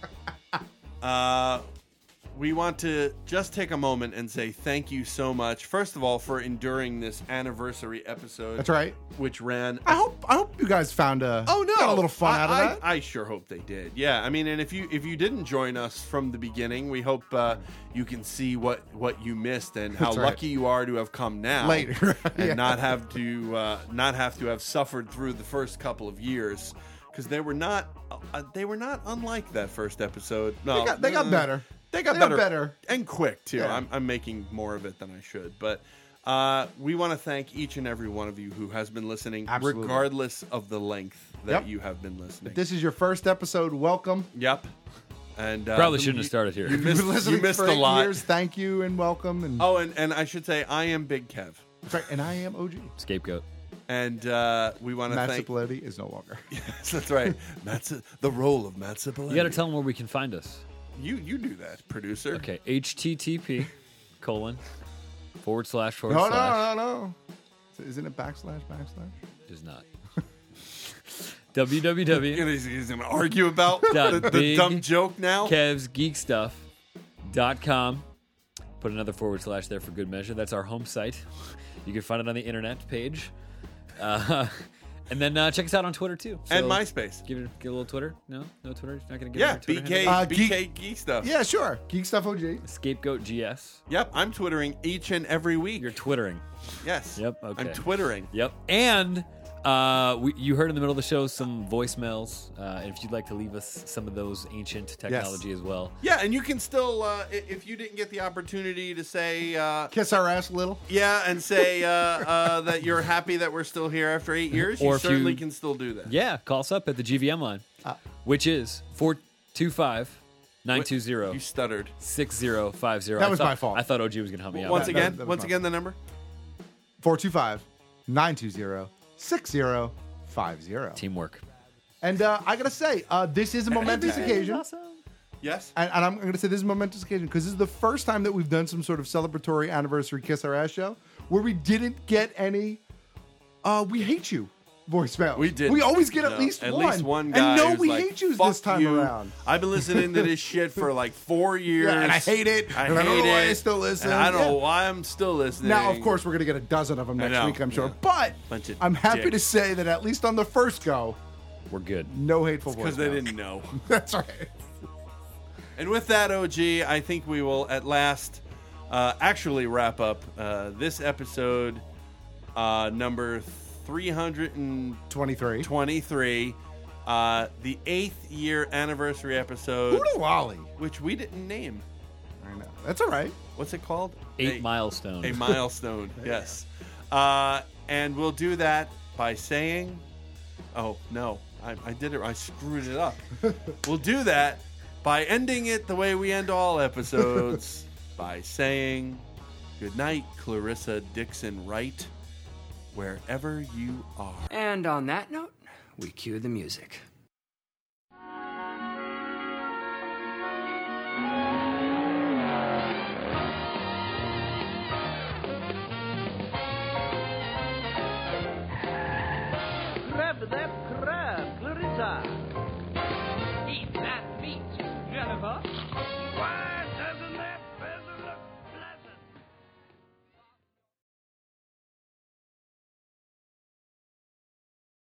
we want to just take a moment and say thank you so much. First of all, for enduring this anniversary episode. That's right. Which ran. I hope you guys got a little fun out of that. I sure hope they did. Yeah, I mean, and if you didn't join us from the beginning, we hope you can see what you missed and how lucky you are to have come now later and not have to have suffered through the first couple of years. Because they were not unlike that first episode. No, they got better. They got better and quick too. Yeah. I'm making more of it than I should, but we want to thank each and every one of you who has been listening, Absolutely. regardless of the length that you have been listening. If this is your first episode, welcome. Yep. And probably shouldn't have started here. You missed for a 8 lot. Years. Thank you and welcome. And and I should say I am Big Kev. That's right, and I am OG. Scapegoat. And we want to Matt thank... Cipollone is no longer. Yes, that's right. The role of Matt Cipollone. You got to tell them where we can find us. You do that, producer. Okay, http:// No. Isn't it / Does not. www. He's going to argue about the dumb joke now. KevsGeekStuff.com. Put another / there for good measure. That's our home site. You can find it on the internet page. And then check us out on Twitter too. So and MySpace. Give a little Twitter. No Twitter. You're not going to give Yeah, it a Twitter BK Geek Stuff. Yeah, sure. Geek Stuff OG. Scapegoat GS. Yep, I'm Twittering each and every week. You're Twittering. Yes. Yep. Okay. I'm Twittering. Yep. And you heard in the middle of the show some voicemails. If you'd like to leave us some of those ancient technology as well. Yeah, and you can still, if you didn't get the opportunity to say... kiss our ass a little. Yeah, and say that you're happy that we're still here after 8 years, Or you if certainly you- can still do that. Yeah, call us up at the GVM line, which is 425-920. You stuttered. 6050. That was my fault. I thought OG was going to help me out. Once again, the number? 425-920-6050. Teamwork. And I gotta say, this is a momentous occasion. Yes. And I'm going to say this is a momentous occasion because this is the first time that we've done some sort of celebratory anniversary Kiss Our Ass show where we didn't get any we hate you voicemail. We did. We always get at least one. Least one guy. And no, who's we like, hate you "Fuck this time you. around. I've been listening to this shit for like 4 years. Yeah, and I hate it. And I don't know why I still listen. And I don't know Yeah. why I'm still listening. Now, of course, we're going to get a dozen of them I next know, week, I'm sure. yeah. But Bunch of I'm happy to dicks. say that at least on the first go, we're good. No hateful Because voicemail. they didn't know. That's right. And with that, OG, I think we will at last actually wrap up this episode number 323. The 8th year anniversary episode. Hoodoo Wally. Which we didn't name. I know. That's all right. What's it called? Eight milestone. A milestone, yes. And we'll do that by saying... Oh, no. I did it. I screwed it up. We'll do that by ending it the way we end all episodes, by saying, good night, Clarissa Dixon Wright, wherever you are. And on that note, we cue the music.